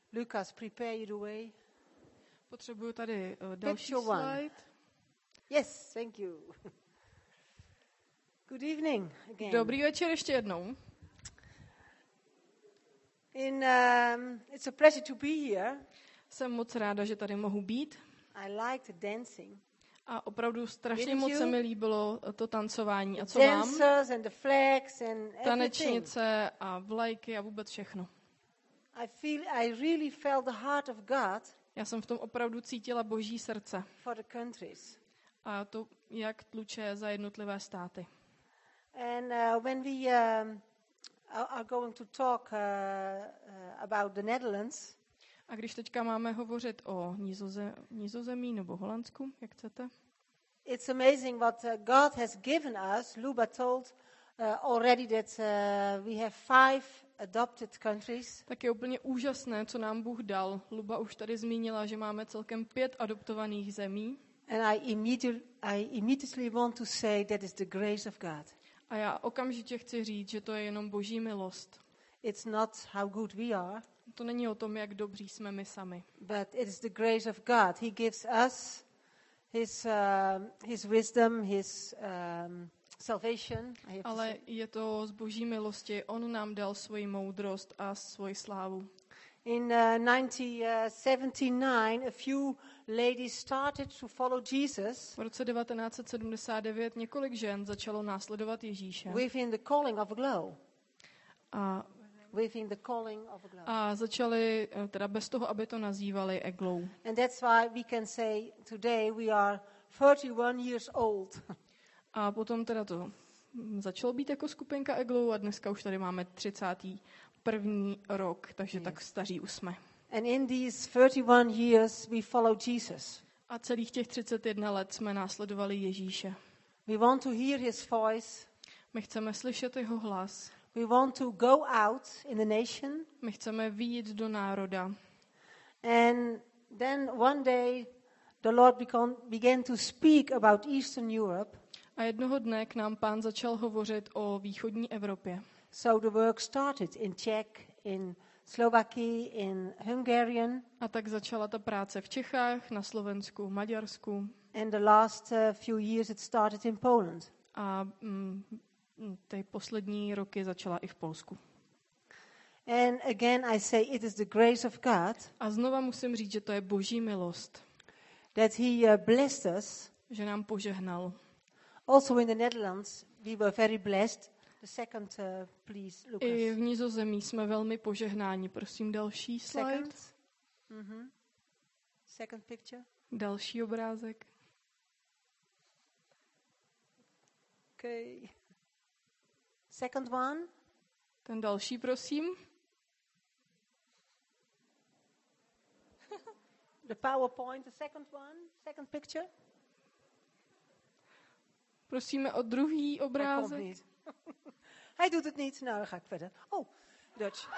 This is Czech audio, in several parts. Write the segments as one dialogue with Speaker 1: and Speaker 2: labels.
Speaker 1: Lucas, prepare the way.
Speaker 2: Potřebuju tady další
Speaker 1: Picture one.
Speaker 2: slide.
Speaker 1: Yes, thank you. Good evening again.
Speaker 2: Dobrý večer ještě jednou.
Speaker 1: It's a pleasure to be here.
Speaker 2: Jsem moc ráda, že tady mohu být.
Speaker 1: I like the dancing.
Speaker 2: A opravdu strašně
Speaker 1: Didn't
Speaker 2: moc
Speaker 1: you?
Speaker 2: se mi líbilo to tancování. A co vám?
Speaker 1: Dancers and the flags and everything.
Speaker 2: Tanečnice a vlajky a vůbec všechno.
Speaker 1: I really felt the heart of God
Speaker 2: Já jsem v tom opravdu cítila Boží srdce.
Speaker 1: for the countries.
Speaker 2: A to, jak tluče za jednotlivé státy.
Speaker 1: And when we are going to talk about the Netherlands,
Speaker 2: A když teďka máme hovořit o Nizozemí nebo Holandsku, jak chcete,
Speaker 1: it's amazing what God has given us. Luba told already that we have 5 adopted countries.
Speaker 2: tak je úplně úžasné, co nám Bůh dal. Luba už tady zmínila, že máme celkem 5 adoptovaných zemí.
Speaker 1: And I immediately want to say that is the grace of God.
Speaker 2: A já okamžitě chci říct, že to je jenom Boží milost.
Speaker 1: It's not how good we are,
Speaker 2: To není o tom, jak dobří jsme my sami.
Speaker 1: but it is the grace of God. He gives us his wisdom, his salvation. I have to
Speaker 2: Ale
Speaker 1: say.
Speaker 2: je to z Boží milosti. On nám dal svoji moudrost a svoji slávu.
Speaker 1: In 1979, a few ladies started to follow Jesus
Speaker 2: V roce 1979 několik žen začalo následovat Ježíše.
Speaker 1: within the calling of a glow.
Speaker 2: A
Speaker 1: Within the calling of a glow.
Speaker 2: A začali, teda bez toho, aby to nazývali eglou.
Speaker 1: And that's why we can say today we are 31 years old.
Speaker 2: A potom teda to začalo být jako skupinka eglou a dneska už tady máme 31. rok, takže tak staří už jsme.
Speaker 1: And in these 31 years we follow Jesus.
Speaker 2: A celých těch 31 let jsme následovali Ježíše.
Speaker 1: We want to hear his voice.
Speaker 2: My chceme slyšet jeho hlas.
Speaker 1: We want to go out in the nation.
Speaker 2: My chceme vyjít do národa.
Speaker 1: And then one day the Lord began to speak about Eastern Europe.
Speaker 2: A jednoho dne k nám Pán začal hovořit o východní Evropě.
Speaker 1: So the work started in Czech, in Slovakia, in Hungarian.
Speaker 2: A tak začala ta práce v Čechách, na Slovensku, v Maďarsku.
Speaker 1: And the last few years it started in Poland.
Speaker 2: A ty poslední roky začala i v Polsku.
Speaker 1: And again I say it is the grace of God
Speaker 2: A znova musím říct, že to je Boží milost,
Speaker 1: that he blessed us.
Speaker 2: že nám požehnal.
Speaker 1: Also in the Netherlands we were very blessed. The second, please, Lucas.
Speaker 2: I v Nizozemí jsme velmi požehnáni. Prosím, další slide.
Speaker 1: Second. Second picture.
Speaker 2: Další obrázek.
Speaker 1: Okay. Second one.
Speaker 2: Ten další, prosím.
Speaker 1: The PowerPoint, the second one, second picture.
Speaker 2: Prosíme o druhý obrázek.
Speaker 1: Hij doet het niet, nou dan ga ik verder. Oh, Dutch.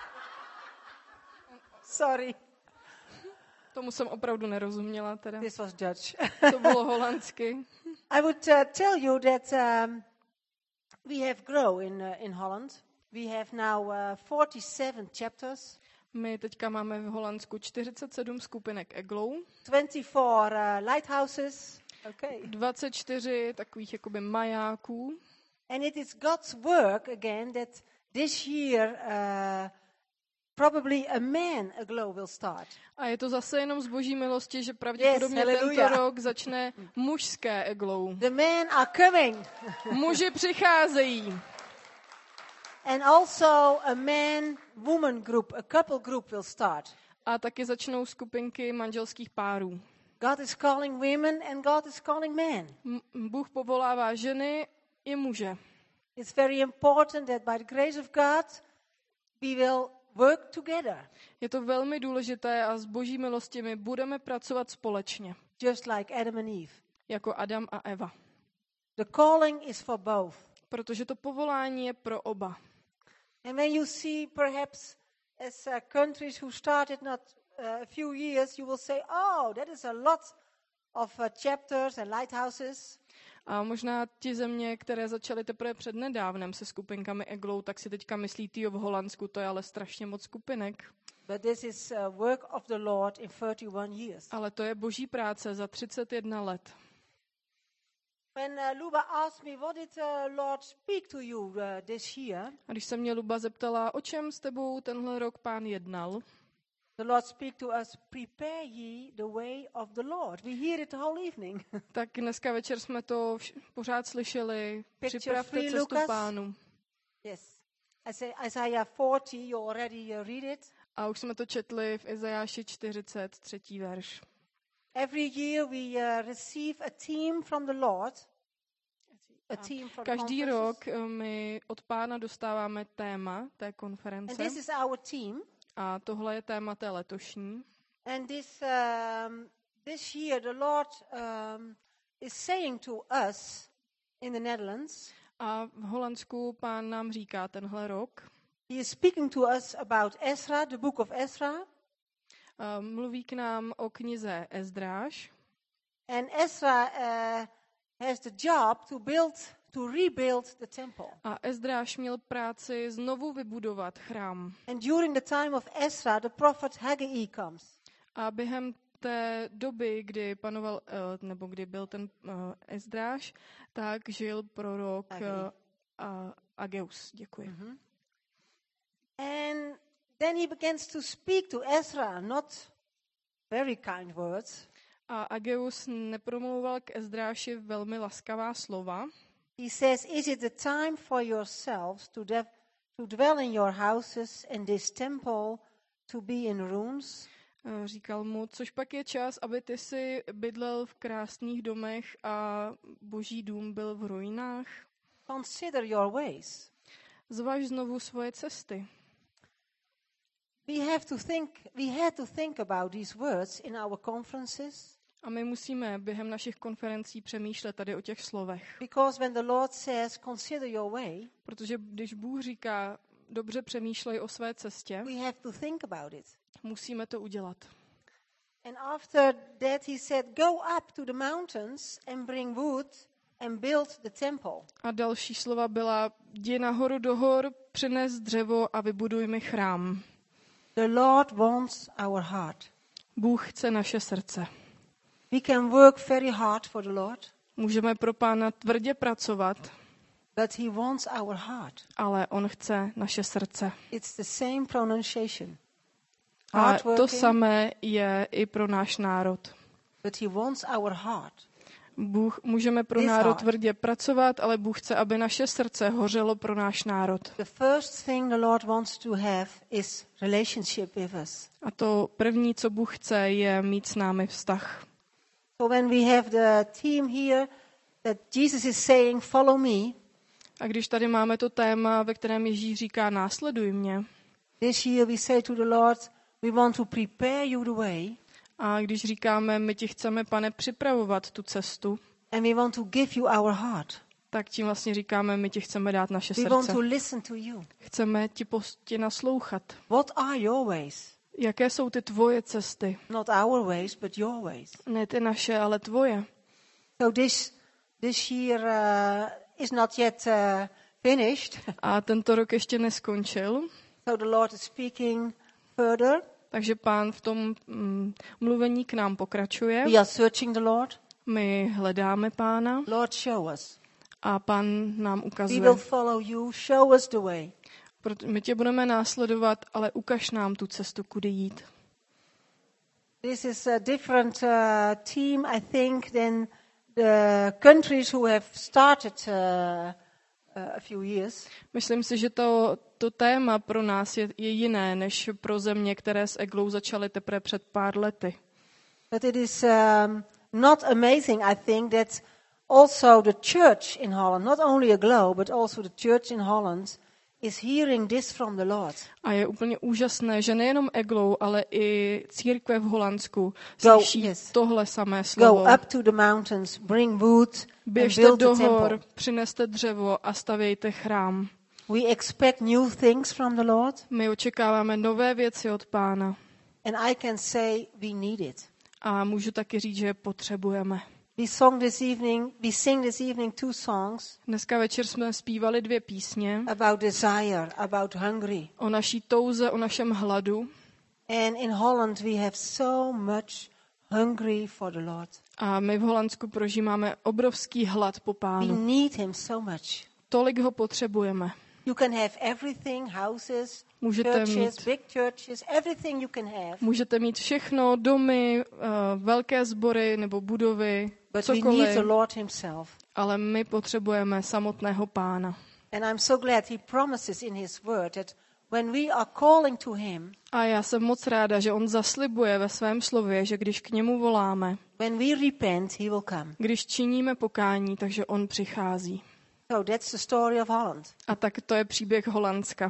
Speaker 1: Sorry,
Speaker 2: Tomu jsem opravdu nerozuměla teda.
Speaker 1: this was Dutch.
Speaker 2: To bylo holandsky.
Speaker 1: I would tell you that we have grown in Holland. We have now 47 chapters.
Speaker 2: My teďka máme v Holandsku 47 skupinek eglou,
Speaker 1: 24 lighthouses. Okay.
Speaker 2: 24 takových jakoby majáků.
Speaker 1: And it is God's work again that this year probably a glow will start.
Speaker 2: A je to zase jenom z Boží milosti, že pravděpodobně tento rok začne mužské eglou.
Speaker 1: The men are coming.
Speaker 2: Muži přicházejí.
Speaker 1: And also a man-woman group, a couple group will start.
Speaker 2: A taky začnou skupinky manželských párů.
Speaker 1: God is calling women and God is calling men.
Speaker 2: Bůh povolává ženy i muže.
Speaker 1: It's very important that by the grace of God we will work together.
Speaker 2: Je to velmi důležité a z Boží milosti my budeme pracovat společně.
Speaker 1: Just like Adam and Eve.
Speaker 2: Jako Adam a Eva.
Speaker 1: The calling is for both.
Speaker 2: Protože to povolání je pro oba.
Speaker 1: And when you see perhaps as countries who started not a few years, you will say, oh, that is a lot of chapters and lighthouses.
Speaker 2: A možná ti země, které začaly teprve přednedávnem se skupinkami eglou, tak si teďka myslí, v Holandsku to je ale strašně moc skupinek.
Speaker 1: But this is work of the Lord in 31 years.
Speaker 2: Ale to je boží práce za 31 let.
Speaker 1: When Luba asked me, what did the Lord speak to you this year?
Speaker 2: A když se mě Luba zeptala, o čem s tebou tenhle rok Pán jednal,
Speaker 1: The Lord speak to us, prepare ye the way of the Lord. We hear it the whole evening.
Speaker 2: tak dneska večer jsme to pořád slyšeli.
Speaker 1: Picture
Speaker 2: Připravte
Speaker 1: free,
Speaker 2: cestu
Speaker 1: Lucas.
Speaker 2: Pánu.
Speaker 1: Yes. Isaiah 40, you already read it.
Speaker 2: A už jsme to četli v Izajáši 40, 3. verš.
Speaker 1: Every year we receive a team from the Lord. A team for
Speaker 2: Každý
Speaker 1: conferences.
Speaker 2: rok my od Pána dostáváme téma té
Speaker 1: And
Speaker 2: konference.
Speaker 1: this is our team.
Speaker 2: A tohle je téma té letošní.
Speaker 1: And this year the Lord is saying to us in the Netherlands,
Speaker 2: A v Holandsku Pán nám říká tenhle rok,
Speaker 1: he is speaking to us about Ezra, the book of Ezra.
Speaker 2: mluví k nám o knize Ezdráš.
Speaker 1: And Ezra has the job to rebuild the temple.
Speaker 2: A Ezdráš měl práci znovu vybudovat chrám.
Speaker 1: And during the time of Ezra, the prophet Haggai comes.
Speaker 2: A během té doby, kdy panoval, nebo kdy byl ten Ezdráš, tak žil prorok Ageus. Děkuji.
Speaker 1: Mm-hmm. And then he begins to speak to Ezra, not very kind words.
Speaker 2: A Ageus nepromlouval k Ezdráši velmi laskavá slova.
Speaker 1: He says, is it the time for yourselves to dwell in your houses and this temple to be in ruins?
Speaker 2: Říkal mu, což pak je čas, aby ty si bydlel v krásných domech a boží dům byl v ruinách.
Speaker 1: Consider your ways.
Speaker 2: Zvaž znovu svoje cesty.
Speaker 1: We had to think about these words in our conferences.
Speaker 2: A my musíme během našich konferencí přemýšlet tady o těch slovech.
Speaker 1: Because when the Lord says, consider your way,
Speaker 2: Protože když Bůh říká, dobře přemýšlej o své cestě,
Speaker 1: we have to think about it.
Speaker 2: musíme to udělat.
Speaker 1: And after that he said, go up to the mountains and bring wood and build the temple.
Speaker 2: A další slova byla, jdi nahoru do hor, přines dřevo a vybuduj mi chrám.
Speaker 1: The Lord wants our heart.
Speaker 2: Bůh chce naše srdce.
Speaker 1: We can work very hard for the Lord,
Speaker 2: Můžeme pro Pána tvrdě pracovat,
Speaker 1: but he wants our heart.
Speaker 2: ale on chce naše srdce.
Speaker 1: It's the same pronunciation.
Speaker 2: A
Speaker 1: Hard
Speaker 2: to
Speaker 1: working,
Speaker 2: samé je i pro náš národ.
Speaker 1: but he wants our heart.
Speaker 2: Můžeme pro
Speaker 1: His
Speaker 2: národ
Speaker 1: heart.
Speaker 2: tvrdě pracovat, ale Bůh chce, aby naše srdce hořelo pro náš národ.
Speaker 1: The first thing the Lord wants to have is relationship with us.
Speaker 2: A to první, co Bůh chce, je mít s námi vztah.
Speaker 1: So when we have the theme here that Jesus is saying, follow me,
Speaker 2: A když tady máme to téma, ve kterém Ježíš říká, následuj mě,
Speaker 1: this year we say to the Lord, we want to prepare you the way,
Speaker 2: a když říkáme, my ti chceme, Pane, připravovat tu cestu,
Speaker 1: and we want to give you our heart.
Speaker 2: tak tím vlastně říkáme, my ti chceme dát naše
Speaker 1: We want
Speaker 2: srdce.
Speaker 1: to listen to you.
Speaker 2: Chceme ti naslouchat.
Speaker 1: What are your ways?
Speaker 2: Jaké jsou ty tvoje cesty?
Speaker 1: Not our ways, but your ways.
Speaker 2: Ne ty naše, ale tvoje.
Speaker 1: So this year is not yet finished.
Speaker 2: A tento rok ještě neskončil,
Speaker 1: So the Lord is speaking further.
Speaker 2: takže Pán v tom mluvení k nám pokračuje.
Speaker 1: We are searching the Lord.
Speaker 2: My hledáme Pána
Speaker 1: Lord, show us.
Speaker 2: a Pán nám
Speaker 1: We
Speaker 2: ukazuje.
Speaker 1: will follow you. Show us the way.
Speaker 2: My tě budeme následovat, ale ukaž nám tu cestu, kudy jít.
Speaker 1: This is a different team, I think, than the countries who have started a few years.
Speaker 2: Myslím si, že to téma pro nás je jiné, než pro země, které s Eglou začaly teprve před pár lety.
Speaker 1: But it is not amazing, I think, that also the church in Holland, not only Aglo, but also the church in Holland, is hearing this from the Lord.
Speaker 2: A je úplně úžasné, že nejenom Eglou, ale i církve v Holandsku
Speaker 1: Go,
Speaker 2: slyší
Speaker 1: yes.
Speaker 2: tohle samé
Speaker 1: Go
Speaker 2: slovo.
Speaker 1: up to the mountains, bring wood, and
Speaker 2: Běžte
Speaker 1: build
Speaker 2: do
Speaker 1: the temple.
Speaker 2: hor, přineste dřevo a stavějte chrám.
Speaker 1: We expect new things from the Lord,
Speaker 2: My očekáváme nové věci od Pána.
Speaker 1: and I can say we need it.
Speaker 2: A můžu taky říct, že je potřebujeme.
Speaker 1: We sing this evening 2 songs
Speaker 2: Dneska večer jsme zpívali 2 písně
Speaker 1: about desire, about hungry.
Speaker 2: o naší touze, o našem hladu.
Speaker 1: And in Holland we have so much hungry for the Lord.
Speaker 2: A my v Holandsku prožíváme obrovský hlad po
Speaker 1: We
Speaker 2: Pánu.
Speaker 1: need him so much.
Speaker 2: Tolik ho potřebujeme.
Speaker 1: You can have everything, houses,
Speaker 2: Můžete
Speaker 1: churches,
Speaker 2: mít-
Speaker 1: big churches, everything you can have.
Speaker 2: Můžete mít všechno, domy, velké sbory nebo budovy,
Speaker 1: But we need
Speaker 2: cokoliv,
Speaker 1: the Lord himself.
Speaker 2: ale my potřebujeme samotného Pána.
Speaker 1: And I'm so glad he promises in his word that when we are calling to him,
Speaker 2: A já jsem moc ráda, že on zaslibuje ve svém slově, že když k němu voláme,
Speaker 1: when we repent, he will come.
Speaker 2: když činíme pokání, takže on přichází.
Speaker 1: So that's the story of Holland.
Speaker 2: A tak to je příběh Holandska.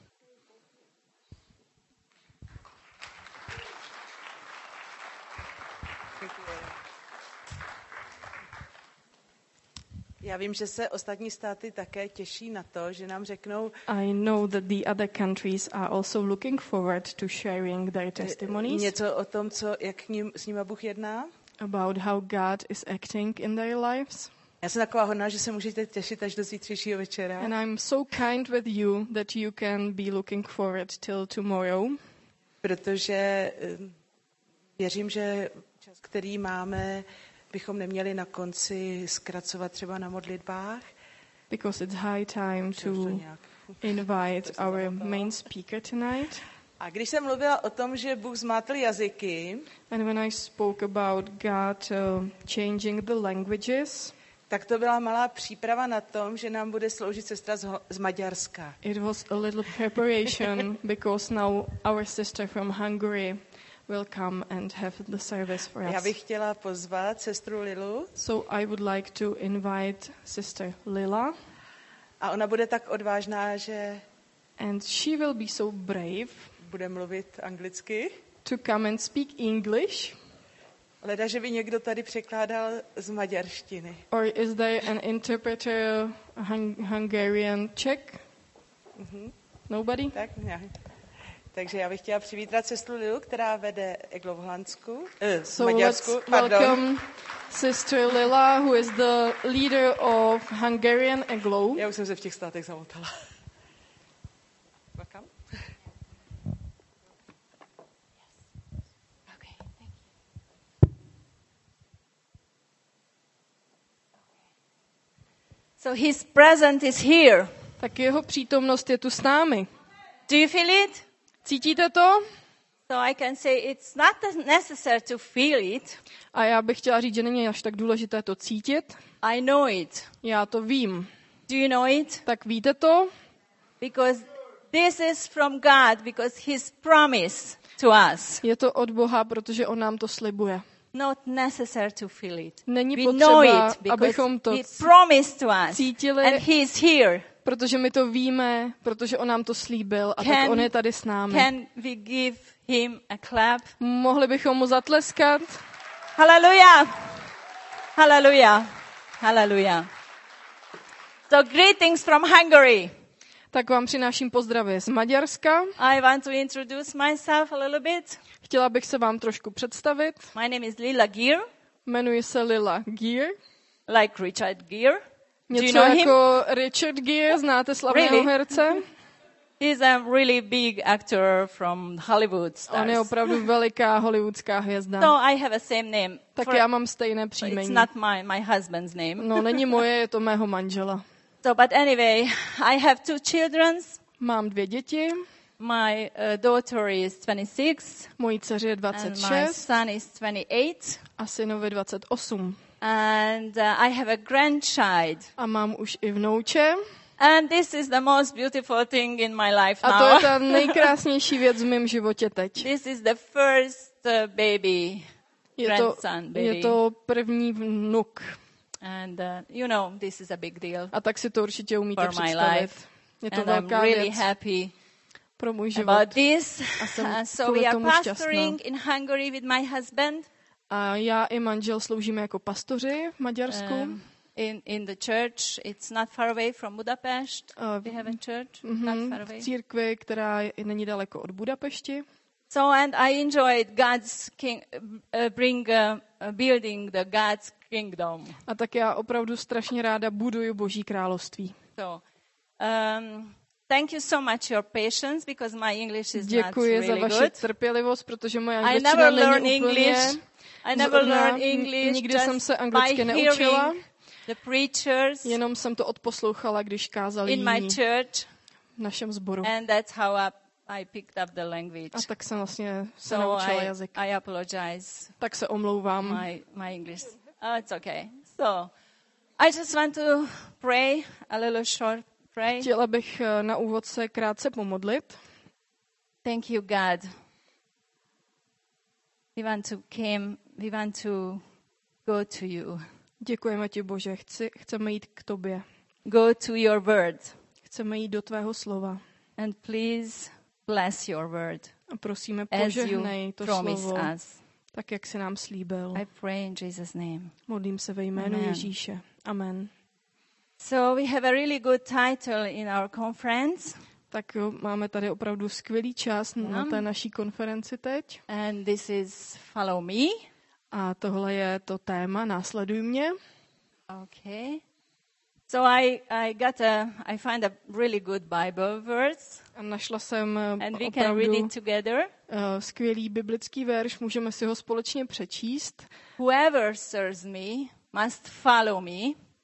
Speaker 3: Já vím, že se ostatní státy také těší na to, že nám řeknou
Speaker 2: I know that the other countries are also looking forward to sharing their testimonies
Speaker 3: něco o tom, jak s nima Bůh jedná.
Speaker 2: about how God is acting in their lives.
Speaker 3: Já jsem taková hodná, že se můžete těšit až do zítřejšího večera.
Speaker 2: And I'm so kind with you that you can be looking forward till tomorrow.
Speaker 3: Protože věřím, že čas, který máme, bychom neměli na konci zkracovat třeba na modlitbách.
Speaker 2: Because it's high time
Speaker 3: Už to
Speaker 2: to
Speaker 3: nějak.
Speaker 2: invite our main speaker tonight.
Speaker 3: A když jsem mluvila o tom, že Bůh zmátl jazyky,
Speaker 2: And when I spoke about God changing the languages,
Speaker 3: tak to byla malá příprava na tom, že nám bude sloužit sestra z Maďarska.
Speaker 2: it was a little preparation because now our sister from Hungary will come and have the service for
Speaker 3: Já
Speaker 2: us.
Speaker 3: bych chtěla pozvat sestru Lilu
Speaker 2: So I would like to invite Sister Lila,
Speaker 3: a ona bude tak odvážná, že
Speaker 2: and she will be so brave
Speaker 3: bude mluvit anglicky.
Speaker 2: to come and speak English.
Speaker 3: Leda, že by někdo tady překládal z maďarštiny.
Speaker 2: Or is there an interpreter Hungarian Czech? Nobody?
Speaker 3: Tak, ne. Takže já bych chtěla přivítat sestru Lilu, která vede Eglo v Holandsku, v
Speaker 2: So
Speaker 3: Maďarsku.
Speaker 2: let's welcome Sister Lila, who is the leader of Hungarian EGLO.
Speaker 3: Já už jsem se v těch státech zamotala. Welcome.
Speaker 4: So his presence is here.
Speaker 2: Tak jeho přítomnost je tu s námi.
Speaker 4: Do you feel it?
Speaker 2: Cítíte to?
Speaker 4: So I can say it's not necessary to feel it.
Speaker 2: A já bych chtěla říct, že není až tak důležité to cítit.
Speaker 4: I know it.
Speaker 2: Já to vím.
Speaker 4: Do you know it?
Speaker 2: Tak víte to?
Speaker 4: Because this is from God, because his promise to us.
Speaker 2: Je to od Boha, protože on nám to slibuje.
Speaker 4: Not necessary to feel it.
Speaker 2: Není
Speaker 4: We know
Speaker 2: potřeba,
Speaker 4: it
Speaker 2: abychom to
Speaker 4: because he promised to us.
Speaker 2: cítili,
Speaker 4: And he is here.
Speaker 2: protože my to víme, protože on nám to slíbil a tak on je tady s námi.
Speaker 4: Can we give him a clap?
Speaker 2: Mohli bychom mu zatleskat?
Speaker 4: Hallelujah. Hallelujah. Hallelujah. So greetings from Hungary.
Speaker 2: Tak vám přináším pozdravy z Maďarska.
Speaker 4: I want to introduce myself a little bit.
Speaker 2: Chtěla bych se vám trošku představit.
Speaker 4: My name is Lila Gear,
Speaker 2: Jmenuji se Lila Gear.
Speaker 4: like Richard Gere. Do you
Speaker 2: Něco
Speaker 4: know him?
Speaker 2: jako Richard Gere, znáte slavného
Speaker 4: Really?
Speaker 2: herce?
Speaker 4: He's a really big actor from Hollywood
Speaker 2: On je
Speaker 4: stars.
Speaker 2: opravdu veliká hollywoodská hvězda.
Speaker 4: So I have a same name.
Speaker 2: Tak
Speaker 4: For-
Speaker 2: já mám stejné
Speaker 4: it's
Speaker 2: příjmení.
Speaker 4: not my husband's name.
Speaker 2: No, není moje, je to mého manžela.
Speaker 4: So, but anyway, I have 2 children.
Speaker 2: Mám 2 děti,
Speaker 4: My daughter is 26
Speaker 2: mojí dceři je
Speaker 4: and my
Speaker 2: 26
Speaker 4: son is 28.
Speaker 2: a synovi 28.
Speaker 4: And I have a grandchild.
Speaker 2: A mám už i vnouče.
Speaker 4: And this is the most beautiful thing in my life
Speaker 2: A to je
Speaker 4: now.
Speaker 2: ta nejkrásnější věc v mém životě teď.
Speaker 4: This is the first baby, grandson
Speaker 2: Je
Speaker 4: baby.
Speaker 2: to první vnuk.
Speaker 4: And you know, this is a big deal.
Speaker 2: A tak si to určitě umíte
Speaker 4: For my
Speaker 2: představit.
Speaker 4: life.
Speaker 2: Je to
Speaker 4: And I'm
Speaker 2: velká
Speaker 4: really
Speaker 2: věc
Speaker 4: happy
Speaker 2: pro můj život.
Speaker 4: about this.
Speaker 2: A jsem
Speaker 4: So
Speaker 2: kvůli
Speaker 4: we are
Speaker 2: tomu šťastná.
Speaker 4: pastoring in Hungary with my husband
Speaker 2: A já i manžel sloužíme jako pastoři v Maďarsku.
Speaker 4: in the church. It's not far away from Budapest. We have a church not far
Speaker 2: V
Speaker 4: away.
Speaker 2: církvi, která není daleko od Budapešti.
Speaker 4: So and I enjoyed God's building the God's kingdom.
Speaker 2: A tak já opravdu strašně ráda buduju Boží království.
Speaker 4: So thank you so much your patience, because my English is
Speaker 2: Děkuji
Speaker 4: not
Speaker 2: za
Speaker 4: really
Speaker 2: vaši
Speaker 4: good.
Speaker 2: trpělivost, protože moje
Speaker 4: I
Speaker 2: angličtina
Speaker 4: never learn
Speaker 2: není úplně
Speaker 4: English. I never
Speaker 2: zrovna.
Speaker 4: learn English.
Speaker 2: Nikdy jsem
Speaker 4: Just
Speaker 2: se anglicky
Speaker 4: by
Speaker 2: neučila,
Speaker 4: hearing the preachers
Speaker 2: jenom jsem to odposlouchala, když kázali
Speaker 4: in my
Speaker 2: jiní
Speaker 4: church,
Speaker 2: v našem sboru.
Speaker 4: and that's how I picked up the language.
Speaker 2: A tak jsem vlastně se
Speaker 4: So
Speaker 2: naučila jazyk.
Speaker 4: I apologize.
Speaker 2: Tak se omlouvám.
Speaker 4: My English. Oh, it's okay. So, I just want to pray a little short pray.
Speaker 2: Chtěla bych na úvod se krátce pomodlit.
Speaker 4: Thank you, God. We want to go to you.
Speaker 2: Děkujeme ti, Bože. Chceme jít k tobě.
Speaker 4: Go to your word.
Speaker 2: Chceme jít do tvého slova.
Speaker 4: And please bless your word
Speaker 2: A prosíme,
Speaker 4: as you
Speaker 2: požehnej to
Speaker 4: promise
Speaker 2: slovo,
Speaker 4: us.
Speaker 2: tak jak jsi nám slíbil.
Speaker 4: I pray in Jesus' name.
Speaker 2: Modlím se ve jménu
Speaker 4: Amen.
Speaker 2: Ježíše. Amen.
Speaker 4: So we have a really good title in our conference,
Speaker 2: Tak jo, máme tady opravdu skvělý čas na té naší konferenci teď.
Speaker 4: and this is Follow Me.
Speaker 2: A tohle je to téma Následuj mě.
Speaker 4: Okay. So I find a really good Bible verse,
Speaker 2: A našla jsem
Speaker 4: and we can read
Speaker 2: opravdu
Speaker 4: it together.
Speaker 2: skvělý biblický verš, můžeme si ho společně přečíst.
Speaker 4: Whoever serves me must follow me,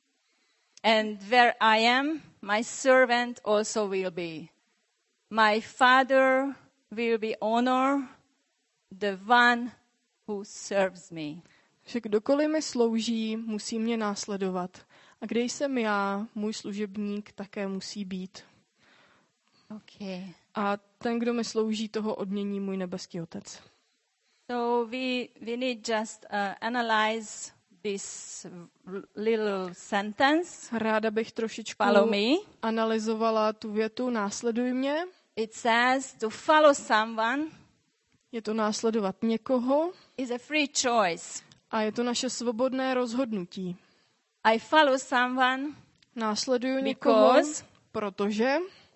Speaker 4: and where I am, my servant also will be. My Father will be honor the one who serves me.
Speaker 2: Že kdokoliv mi slouží, musí mě následovat. A kde jsem já, můj služebník také musí být.
Speaker 4: Okay.
Speaker 2: A ten, kdo mi slouží, toho odmění můj nebeský Otec.
Speaker 4: So we need just analyze this little sentence.
Speaker 2: Ráda bych trošičku
Speaker 4: Follow me.
Speaker 2: analyzovala tu větu Následuj mě.
Speaker 4: It says to follow someone
Speaker 2: Je to následovat někoho
Speaker 4: is a free choice.
Speaker 2: a je to naše svobodné rozhodnutí.
Speaker 4: I follow someone
Speaker 2: Následuju někoho,
Speaker 4: because
Speaker 2: protože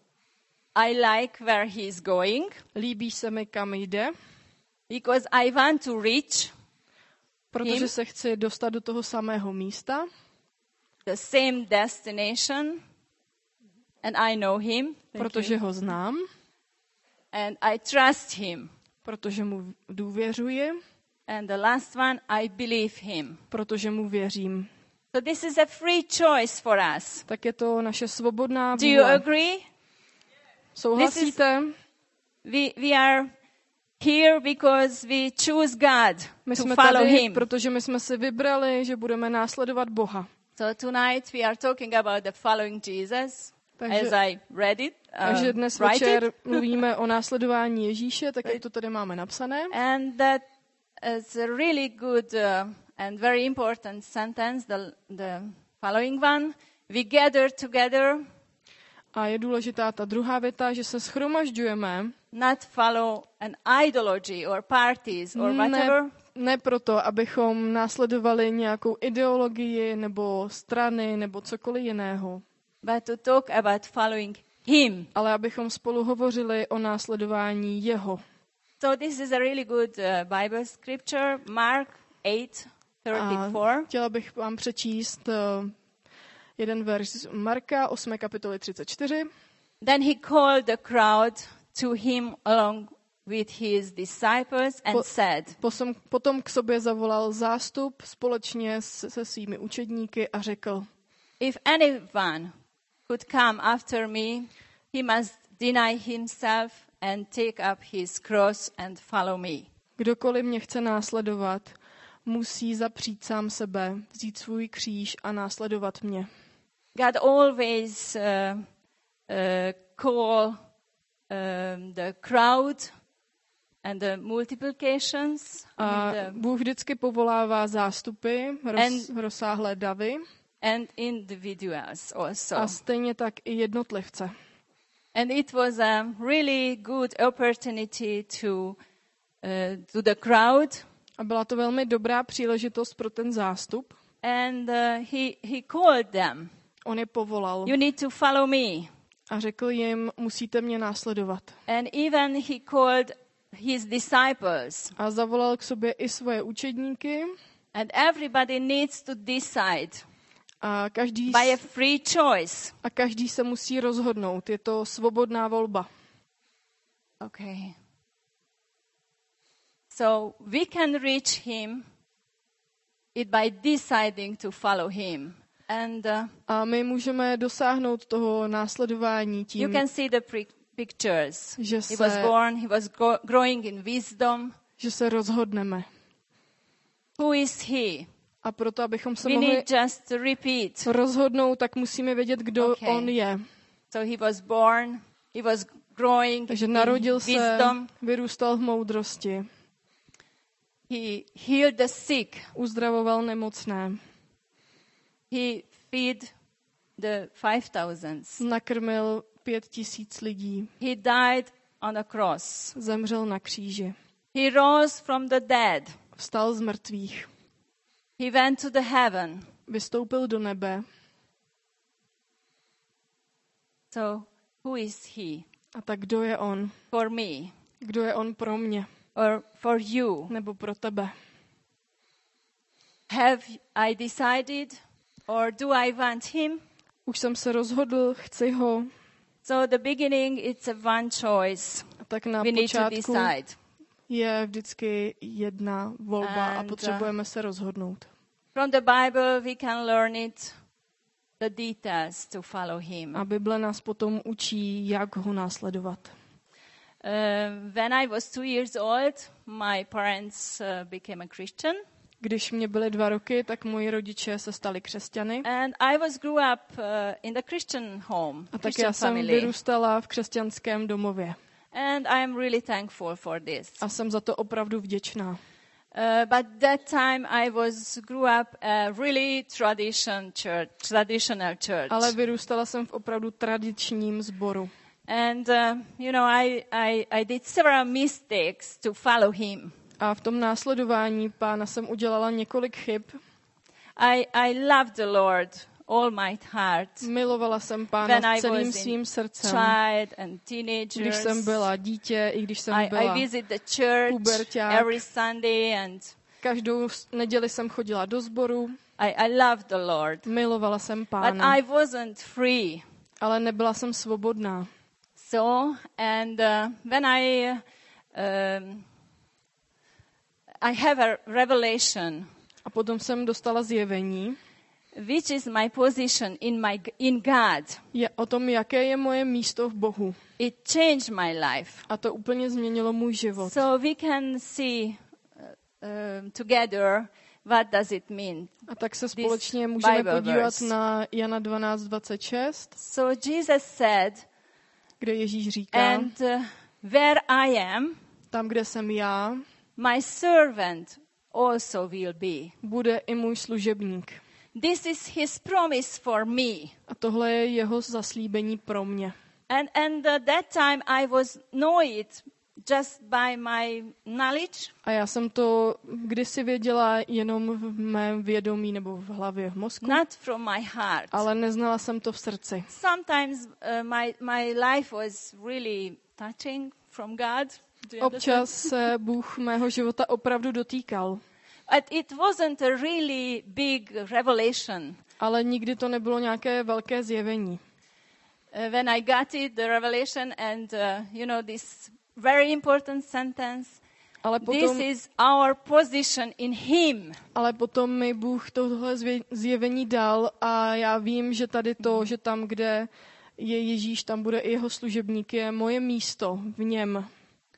Speaker 4: I like where he is going,
Speaker 2: líbí se mi, kam jde,
Speaker 4: because I want to reach
Speaker 2: protože
Speaker 4: him.
Speaker 2: se chci dostat do toho samého místa,
Speaker 4: the same destination, and I know him.
Speaker 2: protože ho znám,
Speaker 4: And I trust him.
Speaker 2: protože mu důvěřuji,
Speaker 4: And the last one, I believe him.
Speaker 2: protože mu věřím.
Speaker 4: So this is a free choice for us.
Speaker 2: Tak je to naše svobodná
Speaker 4: Do you
Speaker 2: vůle.
Speaker 4: agree?
Speaker 2: Souhlasíte?
Speaker 4: We are here because we choose God
Speaker 2: My
Speaker 4: to
Speaker 2: jsme
Speaker 4: follow
Speaker 2: tady,
Speaker 4: him.
Speaker 2: protože my jsme si vybrali, že budeme následovat Boha.
Speaker 4: So tonight we are talking about the following Jesus,
Speaker 2: Takže-
Speaker 4: as I read it.
Speaker 2: Takže dnes
Speaker 4: write
Speaker 2: večer
Speaker 4: it.
Speaker 2: mluvíme o následování Ježíše, tak jak to tady máme napsané.
Speaker 4: And that is a really good and very important sentence, the following one. We gather together,
Speaker 2: A je důležitá ta druhá věta, že se shromažďujeme
Speaker 4: not follow an ideology or parties or whatever,
Speaker 2: ne proto, abychom následovali nějakou ideologii nebo strany nebo cokoliv jiného,
Speaker 4: but to talk about following him.
Speaker 2: ale abychom spolu hovořili o následování jeho.
Speaker 4: So this is a really good Bible scripture, Mark 8:34.
Speaker 2: A chtěla bych vám přečíst jeden verš z Marka 8. kapitoly 34.
Speaker 4: Then he called the crowd to him along with his disciples and said,
Speaker 2: Potom k sobě zavolal zástup společně se svými učedníky a řekl,
Speaker 4: if anyone could come after me, he must deny himself and take up his cross and follow me.
Speaker 2: kdokoliv mě chce následovat, musí zapřít sám sebe, vzít svůj kříž a následovat mě.
Speaker 4: God always call the crowd and the multiplications
Speaker 2: A Bůh vždycky povolává zástupy, rozsáhlé davy
Speaker 4: and individuals also.
Speaker 2: a stejně tak i jednotlivce.
Speaker 4: And it was a really good opportunity to the crowd.
Speaker 2: A byla to velmi dobrá příležitost pro ten zástup.
Speaker 4: And he called them.
Speaker 2: On je povolal
Speaker 4: You need to follow me.
Speaker 2: a řekl jim, musíte mě následovat.
Speaker 4: And even he called his disciples.
Speaker 2: A zavolal k sobě i svoje učedníky
Speaker 4: And everybody needs to decide.
Speaker 2: A
Speaker 4: by a free choice.
Speaker 2: každý se musí rozhodnout. Je to svobodná volba.
Speaker 4: Okay. So we can reach him it by deciding to follow him. And
Speaker 2: A my můžeme dosáhnout toho následování
Speaker 4: you
Speaker 2: tím,
Speaker 4: can see the pictures.
Speaker 2: že
Speaker 4: He was
Speaker 2: se,
Speaker 4: born, he was growing in wisdom.
Speaker 2: že se rozhodneme.
Speaker 4: Who is he?
Speaker 2: A proto, abychom se
Speaker 4: We
Speaker 2: mohli
Speaker 4: need just to repeat.
Speaker 2: rozhodnout, tak musíme vědět, kdo
Speaker 4: Okay.
Speaker 2: on je.
Speaker 4: So he was born, he was growing
Speaker 2: Takže
Speaker 4: in
Speaker 2: narodil se,
Speaker 4: wisdom.
Speaker 2: vyrůstal v moudrosti,
Speaker 4: He healed the sick.
Speaker 2: uzdravoval nemocné,
Speaker 4: He fed the 5,000.
Speaker 2: nakrmil 5,000 lidí,
Speaker 4: He died on a cross.
Speaker 2: zemřel na kříži,
Speaker 4: He rose from the dead.
Speaker 2: vstal z mrtvých,
Speaker 4: He went to the heaven.
Speaker 2: vystoupil do nebe.
Speaker 4: So who is he
Speaker 2: A tak kdo je on?
Speaker 4: for me
Speaker 2: Kdo je on pro mě?
Speaker 4: or for you?
Speaker 2: Nebo pro tebe?
Speaker 4: Have I decided or do I want him?
Speaker 2: Už jsem se rozhodl, chci ho.
Speaker 4: So the beginning, it's a one choice.
Speaker 2: A tak na
Speaker 4: We need to
Speaker 2: počátku
Speaker 4: decide.
Speaker 2: je vždycky jedna volba a
Speaker 4: And,
Speaker 2: potřebujeme se rozhodnout.
Speaker 4: From the Bible, we can learn it, the details to follow him.
Speaker 2: A Bible nás potom učí, jak ho následovat.
Speaker 4: When I was 2 years old, my parents became a Christian.
Speaker 2: Když mě byly 2 roky, tak moji rodiče se stali křesťany.
Speaker 4: And I grew up in the Christian home,
Speaker 2: A tak
Speaker 4: Christian
Speaker 2: já jsem
Speaker 4: family.
Speaker 2: vyrůstala v křesťanském domově.
Speaker 4: And I am really thankful for this.
Speaker 2: A jsem za to opravdu vděčná.
Speaker 4: But that time I grew up a really traditional church.
Speaker 2: Ale vyrůstala jsem v opravdu tradičním sboru.
Speaker 4: And I did several mistakes to follow him.
Speaker 2: A v tom následování Pána jsem udělala několik chyb.
Speaker 4: I loved the Lord all my heart.
Speaker 2: Milovala jsem
Speaker 4: When
Speaker 2: Pána
Speaker 4: I
Speaker 2: celým
Speaker 4: was
Speaker 2: svým
Speaker 4: in
Speaker 2: srdcem.
Speaker 4: child and teenagers.
Speaker 2: Když jsem byla dítě, i když jsem
Speaker 4: I
Speaker 2: byla
Speaker 4: visit the church
Speaker 2: puberťák.
Speaker 4: every Sunday and
Speaker 2: Každou neděli jsem chodila do sboru.
Speaker 4: I loved the Lord.
Speaker 2: Milovala jsem
Speaker 4: But
Speaker 2: Pána,
Speaker 4: I wasn't free.
Speaker 2: ale nebyla jsem svobodná.
Speaker 4: So, and when I have a revelation,
Speaker 2: A potom jsem dostala zjevení,
Speaker 4: which is my position in God.
Speaker 2: je o tom, jaké je moje místo v Bohu.
Speaker 4: It changed my life.
Speaker 2: A to úplně změnilo můj život.
Speaker 4: So we can see together what does it mean.
Speaker 2: A tak se společně můžeme
Speaker 4: Bible
Speaker 2: podívat
Speaker 4: verse.
Speaker 2: na Jana 12:26,
Speaker 4: So Jesus said,
Speaker 2: kde Ježíš říká,
Speaker 4: and where I am,
Speaker 2: tam, kde jsem já,
Speaker 4: my servant also will be.
Speaker 2: bude i můj služebník.
Speaker 4: This is his promise for me.
Speaker 2: A tohle je jeho zaslíbení pro mě.
Speaker 4: And that time I know it just by my knowledge.
Speaker 2: A já jsem to kdysi věděla jenom v mém vědomí nebo v hlavě, v mozku,
Speaker 4: Not from my heart.
Speaker 2: ale neznala jsem to v srdci.
Speaker 4: Sometimes my life was really touching from God. Do you
Speaker 2: Občas se Bůh mého života opravdu dotýkal,
Speaker 4: But it wasn't a really big revelation.
Speaker 2: ale nikdy to nebylo nějaké velké zjevení.
Speaker 4: When I got it, the revelation, and this very important sentence,
Speaker 2: Ale
Speaker 4: this
Speaker 2: potom,
Speaker 4: is our position in Him.
Speaker 2: ale potom mi Bůh tohle zjevení dal a já vím, že tady to, že tam, kde je Ježíš, tam bude i jeho služebník, je moje místo v něm.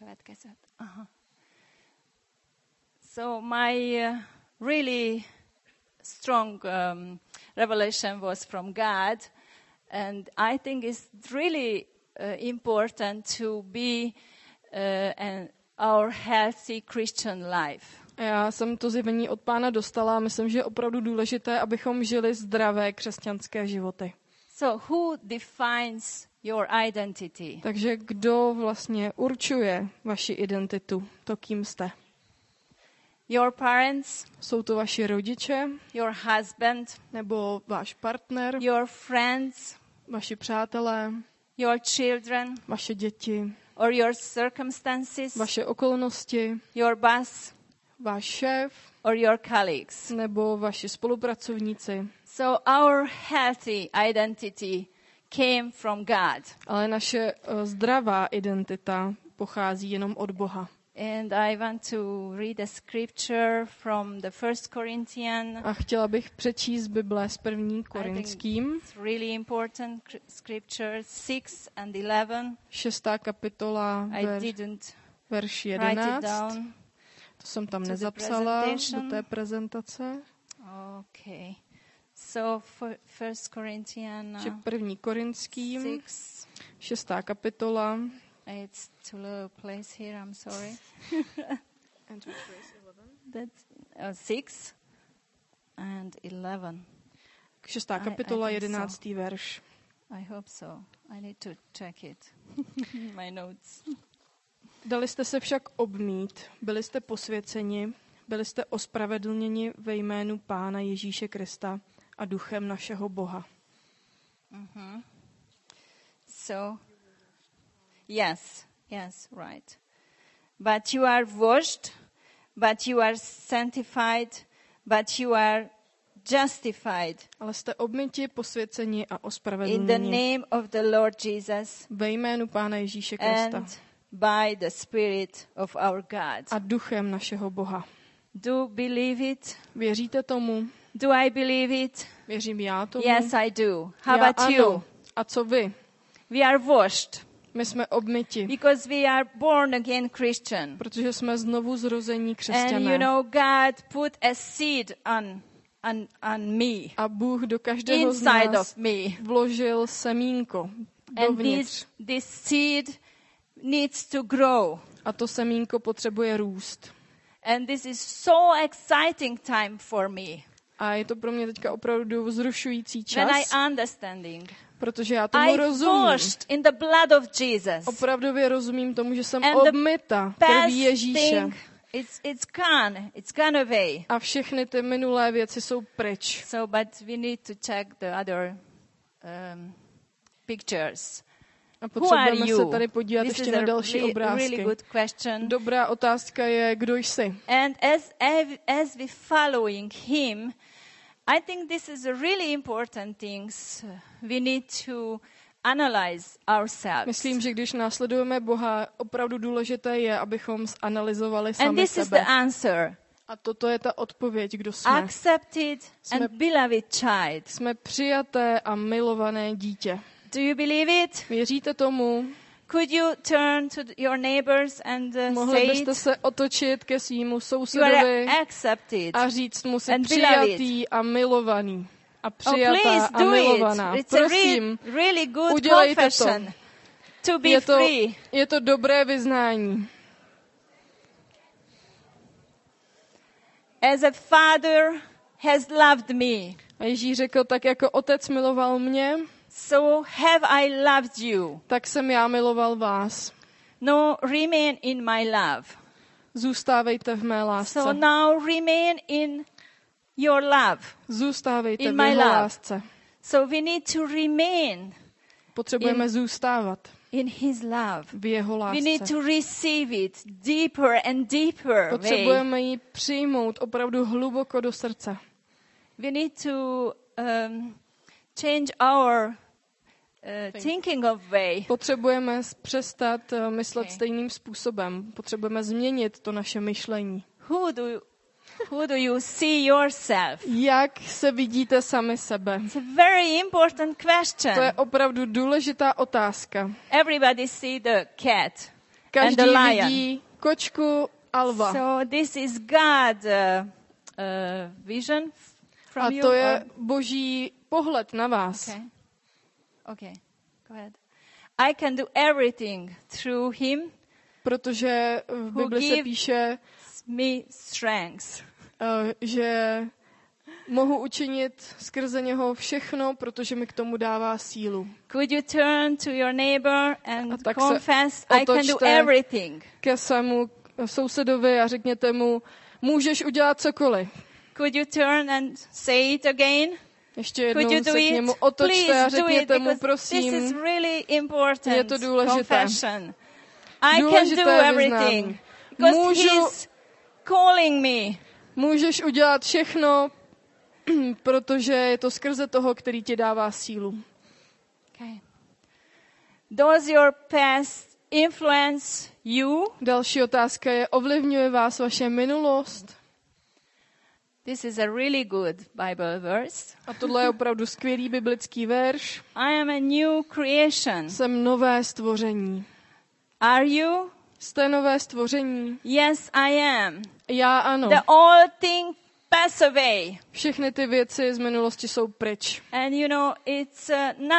Speaker 4: So my really strong revelation was from God, and I think it's really important to be our healthy Christian life.
Speaker 2: A já jsem to zjevení od Pána dostala a myslím, že je opravdu důležité, abychom žili zdravé křesťanské životy.
Speaker 4: So who defines your identity?
Speaker 2: Takže kdo vlastně určuje vaši identitu, to kým jste?
Speaker 4: Your parents,
Speaker 2: Jsou to vaši rodiče,
Speaker 4: your husband,
Speaker 2: nebo váš partner,
Speaker 4: your friends,
Speaker 2: vaši přátelé,
Speaker 4: your children,
Speaker 2: vaše děti,
Speaker 4: or your circumstances,
Speaker 2: vaše okolnosti,
Speaker 4: your boss,
Speaker 2: váš šéf,
Speaker 4: or your colleagues.
Speaker 2: nebo vaši spolupracovníci.
Speaker 4: So our healthy identity came from God.
Speaker 2: Ale naše zdravá identita pochází jenom od Boha.
Speaker 4: And I want to read a scripture from the 1 Corinthians.
Speaker 2: A chtěla bych přečíst z Bible s 1.
Speaker 4: I think
Speaker 2: Korinským,
Speaker 4: it's really important scripture 6 and 11.
Speaker 2: 6. kapitola,
Speaker 4: I didn't
Speaker 2: verš
Speaker 4: write it
Speaker 2: 11.
Speaker 4: down.
Speaker 2: To jsem tam
Speaker 4: to the
Speaker 2: nezapsala do
Speaker 4: presentation.
Speaker 2: té prezentace.
Speaker 4: Okay. So for 1 Corinthians
Speaker 2: Že 1. Korinským,
Speaker 4: 6.
Speaker 2: 6. kapitola.
Speaker 4: It's too low place here, I'm sorry. That's 6 and 11.
Speaker 2: 6. kapitola,
Speaker 4: I think
Speaker 2: 11. verš.
Speaker 4: I hope so. I need to check it. My notes.
Speaker 2: Dali jste se však obmít, byli jste posvěceni, byli jste ospravedlněni ve jménu Pána Ježíše Krista a duchem našeho Boha.
Speaker 4: So, yes, right. But you are washed, but you are sanctified, but you are justified
Speaker 2: Ale jste obmyti, posvěceni a
Speaker 4: in the
Speaker 2: ospravedlněni
Speaker 4: name of the Lord Jesus
Speaker 2: ve jménu Pána Ježíše Krista
Speaker 4: and by the Spirit of our God.
Speaker 2: a duchem našeho Boha.
Speaker 4: Do believe it?
Speaker 2: Věříte tomu?
Speaker 4: Do I believe it?
Speaker 2: Věřím já tomu?
Speaker 4: Yes, I do. How
Speaker 2: Já
Speaker 4: about you?
Speaker 2: ano. A co vy?
Speaker 4: We are washed
Speaker 2: My jsme obmyti,
Speaker 4: because we are born again Christian.
Speaker 2: protože jsme znovu zrození
Speaker 4: And
Speaker 2: křesťané.
Speaker 4: you know, God put a seed on me,
Speaker 2: A Bůh do každého z
Speaker 4: inside
Speaker 2: nás
Speaker 4: of me.
Speaker 2: vložil semínko
Speaker 4: And
Speaker 2: dovnitř.
Speaker 4: this seed needs to grow.
Speaker 2: A to semínko potřebuje růst.
Speaker 4: And this is so exciting time for me.
Speaker 2: A je to pro mě teďka opravdu vzrušující
Speaker 4: When I
Speaker 2: čas,
Speaker 4: understanding.
Speaker 2: protože já tomu
Speaker 4: I
Speaker 2: rozumím.
Speaker 4: washed in the blood of Jesus.
Speaker 2: Opravdově rozumím tomu, že jsem
Speaker 4: And the
Speaker 2: obmyta
Speaker 4: Past
Speaker 2: krví Ježíše.
Speaker 4: thing, it's gone away.
Speaker 2: A všechny ty minulé věci jsou pryč.
Speaker 4: So, but we need to check the other pictures.
Speaker 2: A
Speaker 4: Who are
Speaker 2: potřebujeme se
Speaker 4: you?
Speaker 2: tady podívat
Speaker 4: This
Speaker 2: ještě
Speaker 4: is
Speaker 2: na
Speaker 4: a
Speaker 2: další
Speaker 4: really
Speaker 2: obrázky.
Speaker 4: good question.
Speaker 2: Dobrá otázka je, kdo jsi.
Speaker 4: And as we following him, I think this is a really important things we need to analyze ourselves.
Speaker 2: Myslím, že když následujeme Boha, opravdu důležité je, abychom zanalizovali
Speaker 4: And
Speaker 2: sami
Speaker 4: this is the
Speaker 2: sebe.
Speaker 4: answer.
Speaker 2: A toto je ta odpověď, kdo jsme.
Speaker 4: Accepted
Speaker 2: Jsme-
Speaker 4: and beloved child.
Speaker 2: Jsme přijaté a milované dítě.
Speaker 4: Do you believe it?
Speaker 2: Věříte tomu?
Speaker 4: Could you turn to your neighbors and
Speaker 2: Mohli
Speaker 4: say
Speaker 2: byste
Speaker 4: it?
Speaker 2: se otočit ke svýmu
Speaker 4: You are
Speaker 2: sousedovi
Speaker 4: accepted.
Speaker 2: a říct mu si
Speaker 4: and
Speaker 2: přijatý a milovaný. A
Speaker 4: Oh,
Speaker 2: přijatá
Speaker 4: please
Speaker 2: a
Speaker 4: do
Speaker 2: milovaná.
Speaker 4: it. It's a
Speaker 2: Prosím,
Speaker 4: really good
Speaker 2: udělejte to.
Speaker 4: confession to be
Speaker 2: je to,
Speaker 4: free.
Speaker 2: je to dobré vyznání.
Speaker 4: As a father has loved me,
Speaker 2: A Ježíš řekl, tak jako otec miloval mě,
Speaker 4: so have I loved you.
Speaker 2: tak jsem já miloval vás.
Speaker 4: No, remain in my love.
Speaker 2: Zůstávejte v mé lásce.
Speaker 4: So now remain in your love.
Speaker 2: Zůstávejte
Speaker 4: in
Speaker 2: v
Speaker 4: my
Speaker 2: jeho
Speaker 4: love.
Speaker 2: lásce.
Speaker 4: So we need to remain
Speaker 2: Potřebujeme zůstávat
Speaker 4: in his love.
Speaker 2: v jeho
Speaker 4: We need
Speaker 2: lásce.
Speaker 4: to receive it deeper and deeper way.
Speaker 2: Potřebujeme ji přijmout opravdu hluboko do srdce.
Speaker 4: We need to change our thinking of way.
Speaker 2: Potřebujeme přestat myslet
Speaker 4: Okay.
Speaker 2: stejným způsobem. Potřebujeme změnit to naše myšlení.
Speaker 4: Who do you see yourself?
Speaker 2: Jak se vidíte sami sebe?
Speaker 4: It's a very important
Speaker 2: To je
Speaker 4: question.
Speaker 2: opravdu důležitá otázka.
Speaker 4: Everybody see the cat and
Speaker 2: Každý
Speaker 4: the lion.
Speaker 2: vidí kočku a lva.
Speaker 4: So this is God vision from
Speaker 2: A
Speaker 4: you.
Speaker 2: to je Boží pohled na vás.
Speaker 4: Okay. Go ahead. I can do everything through him,
Speaker 2: Protože v Bibli se
Speaker 4: give-
Speaker 2: píše,
Speaker 4: me strength.
Speaker 2: že mohu učinit skrze něho všechno, protože mi k tomu dává sílu.
Speaker 4: Could you turn to your neighbor
Speaker 2: A
Speaker 4: and
Speaker 2: tak se
Speaker 4: confess, I can do
Speaker 2: otočte
Speaker 4: everything.
Speaker 2: Ke svému sousedovi a řekněte mu, můžeš udělat cokoliv.
Speaker 4: Could you turn and say it again?
Speaker 2: Ještě
Speaker 4: Could you
Speaker 2: jednou
Speaker 4: do
Speaker 2: se k
Speaker 4: it?
Speaker 2: němu otočte a
Speaker 4: Please do it,
Speaker 2: řekněte mu,
Speaker 4: because this is
Speaker 2: prosím,
Speaker 4: really important
Speaker 2: Je to důležité.
Speaker 4: confession. I can
Speaker 2: Důležité
Speaker 4: do everything
Speaker 2: vyznání.
Speaker 4: because
Speaker 2: Můžu-
Speaker 4: he's calling me.
Speaker 2: můžeš udělat všechno, protože je to skrze toho, který ti dává sílu.
Speaker 4: Okay. Does your past influence you?
Speaker 2: Další otázka je, ovlivňuje vás vaše minulost?
Speaker 4: This is a really good Bible verse.
Speaker 2: A tohle je opravdu skvělý biblický verš.
Speaker 4: I am a new creation.
Speaker 2: Jsem nové stvoření.
Speaker 4: Are you?
Speaker 2: Jste nové stvoření?
Speaker 4: Yes, I am.
Speaker 2: Já ano.
Speaker 4: The old thing pass away.
Speaker 2: Všechny ty věci z minulosti jsou pryč.
Speaker 4: And you know, it's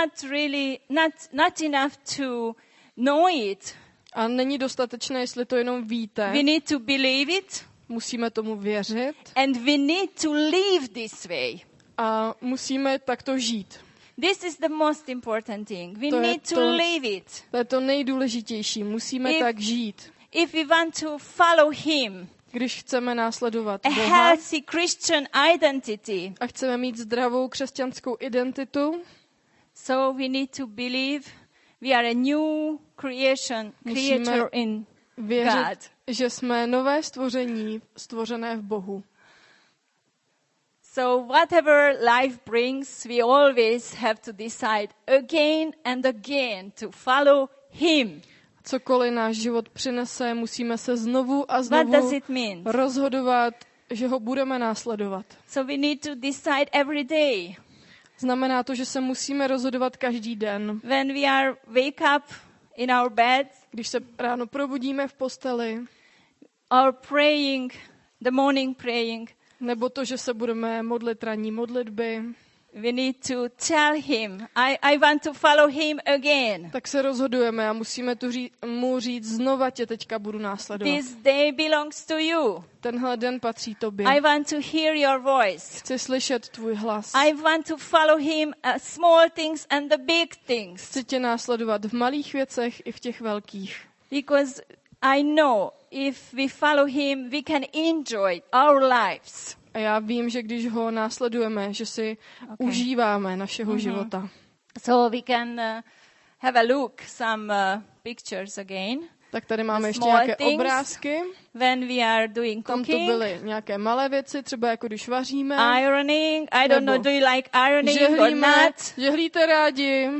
Speaker 4: not enough to know it.
Speaker 2: A není dostatečné, jestli to jenom víte.
Speaker 4: We need to believe it.
Speaker 2: Musíme tomu věřit.
Speaker 4: And we need to live this way.
Speaker 2: A musíme takto žít.
Speaker 4: This is the most important thing. We
Speaker 2: To je
Speaker 4: need to
Speaker 2: to-
Speaker 4: live it.
Speaker 2: To je to nejdůležitější. Musíme tak žít.
Speaker 4: If we want to follow him,
Speaker 2: Když chceme následovat
Speaker 4: a
Speaker 2: Boha
Speaker 4: healthy Christian identity,
Speaker 2: a chceme mít zdravou křesťanskou identitu,
Speaker 4: so we need to believe we are a new creation,
Speaker 2: Musíme
Speaker 4: creator in
Speaker 2: věřit,
Speaker 4: God.
Speaker 2: že jsme nové stvoření, stvořené v Bohu.
Speaker 4: So whatever life brings, we always have to decide again and again to follow him.
Speaker 2: Cokoliv náš život přinese, musíme se znovu a
Speaker 4: What does
Speaker 2: znovu
Speaker 4: it mean?
Speaker 2: rozhodovat, že ho budeme následovat.
Speaker 4: So we need to decide every day.
Speaker 2: Znamená to, že se musíme rozhodovat každý den.
Speaker 4: When we are wake up in our bed,
Speaker 2: Když se ráno probudíme v posteli,
Speaker 4: or praying, the morning praying,
Speaker 2: nebo to, že se budeme modlit ranní modlitby,
Speaker 4: we need to tell him, I want to follow him again.
Speaker 2: tak se rozhodujeme a musíme mu říct, znova tě teďka budu následovat.
Speaker 4: This day belongs to you.
Speaker 2: Tenhle den patří tobě.
Speaker 4: I want to hear your voice.
Speaker 2: Chci slyšet tvůj hlas.
Speaker 4: I want to follow him small things and the big things.
Speaker 2: Chci tě následovat v malých věcech i v těch velkých.
Speaker 4: Because I know if we follow him, we can enjoy our lives.
Speaker 2: A já vím, že když ho následujeme, že si užíváme našeho života.
Speaker 4: So we can have a look some pictures again.
Speaker 2: Tak tady máme ještě
Speaker 4: small
Speaker 2: nějaké
Speaker 4: things.
Speaker 2: obrázky.
Speaker 4: When we are doing
Speaker 2: Tam to
Speaker 4: cooking,
Speaker 2: byly nějaké malé věci, třeba jako když vaříme.
Speaker 4: ironing, I don't know,
Speaker 2: Nebo
Speaker 4: do you like ironing or
Speaker 2: Žehlíme,
Speaker 4: not?
Speaker 2: žehlíte rádi,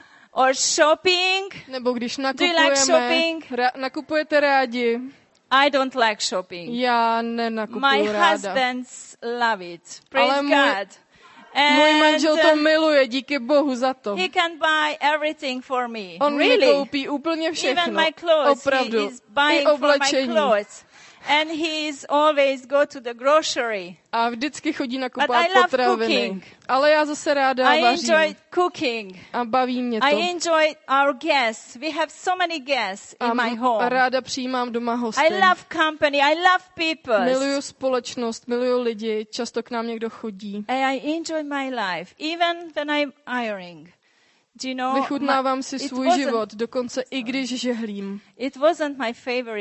Speaker 4: Or shopping?
Speaker 2: nebo když
Speaker 4: you like
Speaker 2: nakupujeme,
Speaker 4: shopping?
Speaker 2: nakupujete rádi.
Speaker 4: I don't like shopping.
Speaker 2: Já
Speaker 4: My
Speaker 2: nenakupuju ráda.
Speaker 4: husbands love it. Praise
Speaker 2: Ale
Speaker 4: God.
Speaker 2: Můj manžel to
Speaker 4: And
Speaker 2: miluje, díky Bohu za to.
Speaker 4: he can buy everything for me.
Speaker 2: On mi
Speaker 4: Really?
Speaker 2: koupí úplně všechno.
Speaker 4: Even my clothes.
Speaker 2: Opravdu.
Speaker 4: He is
Speaker 2: I
Speaker 4: buying for my
Speaker 2: oblečení.
Speaker 4: clothes. And he's always go to the grocery.
Speaker 2: A vždycky chodí
Speaker 4: But
Speaker 2: nakupovat
Speaker 4: I love
Speaker 2: potraviny.
Speaker 4: cooking.
Speaker 2: Ale já zase ráda
Speaker 4: I
Speaker 2: vařím.
Speaker 4: enjoy cooking.
Speaker 2: A baví mě
Speaker 4: I
Speaker 2: to.
Speaker 4: enjoy our guests. We have so many guests in my
Speaker 2: A
Speaker 4: home.
Speaker 2: ráda přijímám doma hosty.
Speaker 4: I love company. I love people.
Speaker 2: Miluju společnost, miluju lidi, často k nám někdo chodí.
Speaker 4: And I enjoy my life, even when I'm ironing. Do you know?
Speaker 2: Vychutnávám si
Speaker 4: it
Speaker 2: svůj
Speaker 4: wasn't-
Speaker 2: život, dokonce i když žehlím.
Speaker 4: It wasn't my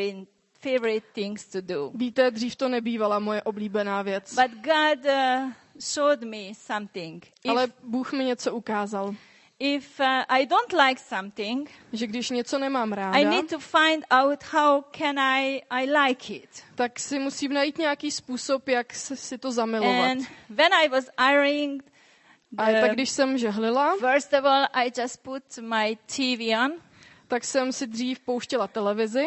Speaker 4: favorite things to do.
Speaker 2: Víte, dřív to nebývala moje oblíbená věc.
Speaker 4: But God showed me something.
Speaker 2: Ale Bůh mi něco ukázal,
Speaker 4: If I don't like something,
Speaker 2: že když něco nemám
Speaker 4: I
Speaker 2: ráda,
Speaker 4: need to find out how can I like it.
Speaker 2: tak si musím najít nějaký způsob, jak si to zamilovat.
Speaker 4: And when I was ironing,
Speaker 2: A tak když jsem žehlila,
Speaker 4: first of all, I just put my TV on.
Speaker 2: tak jsem si dřív pouštěla televizi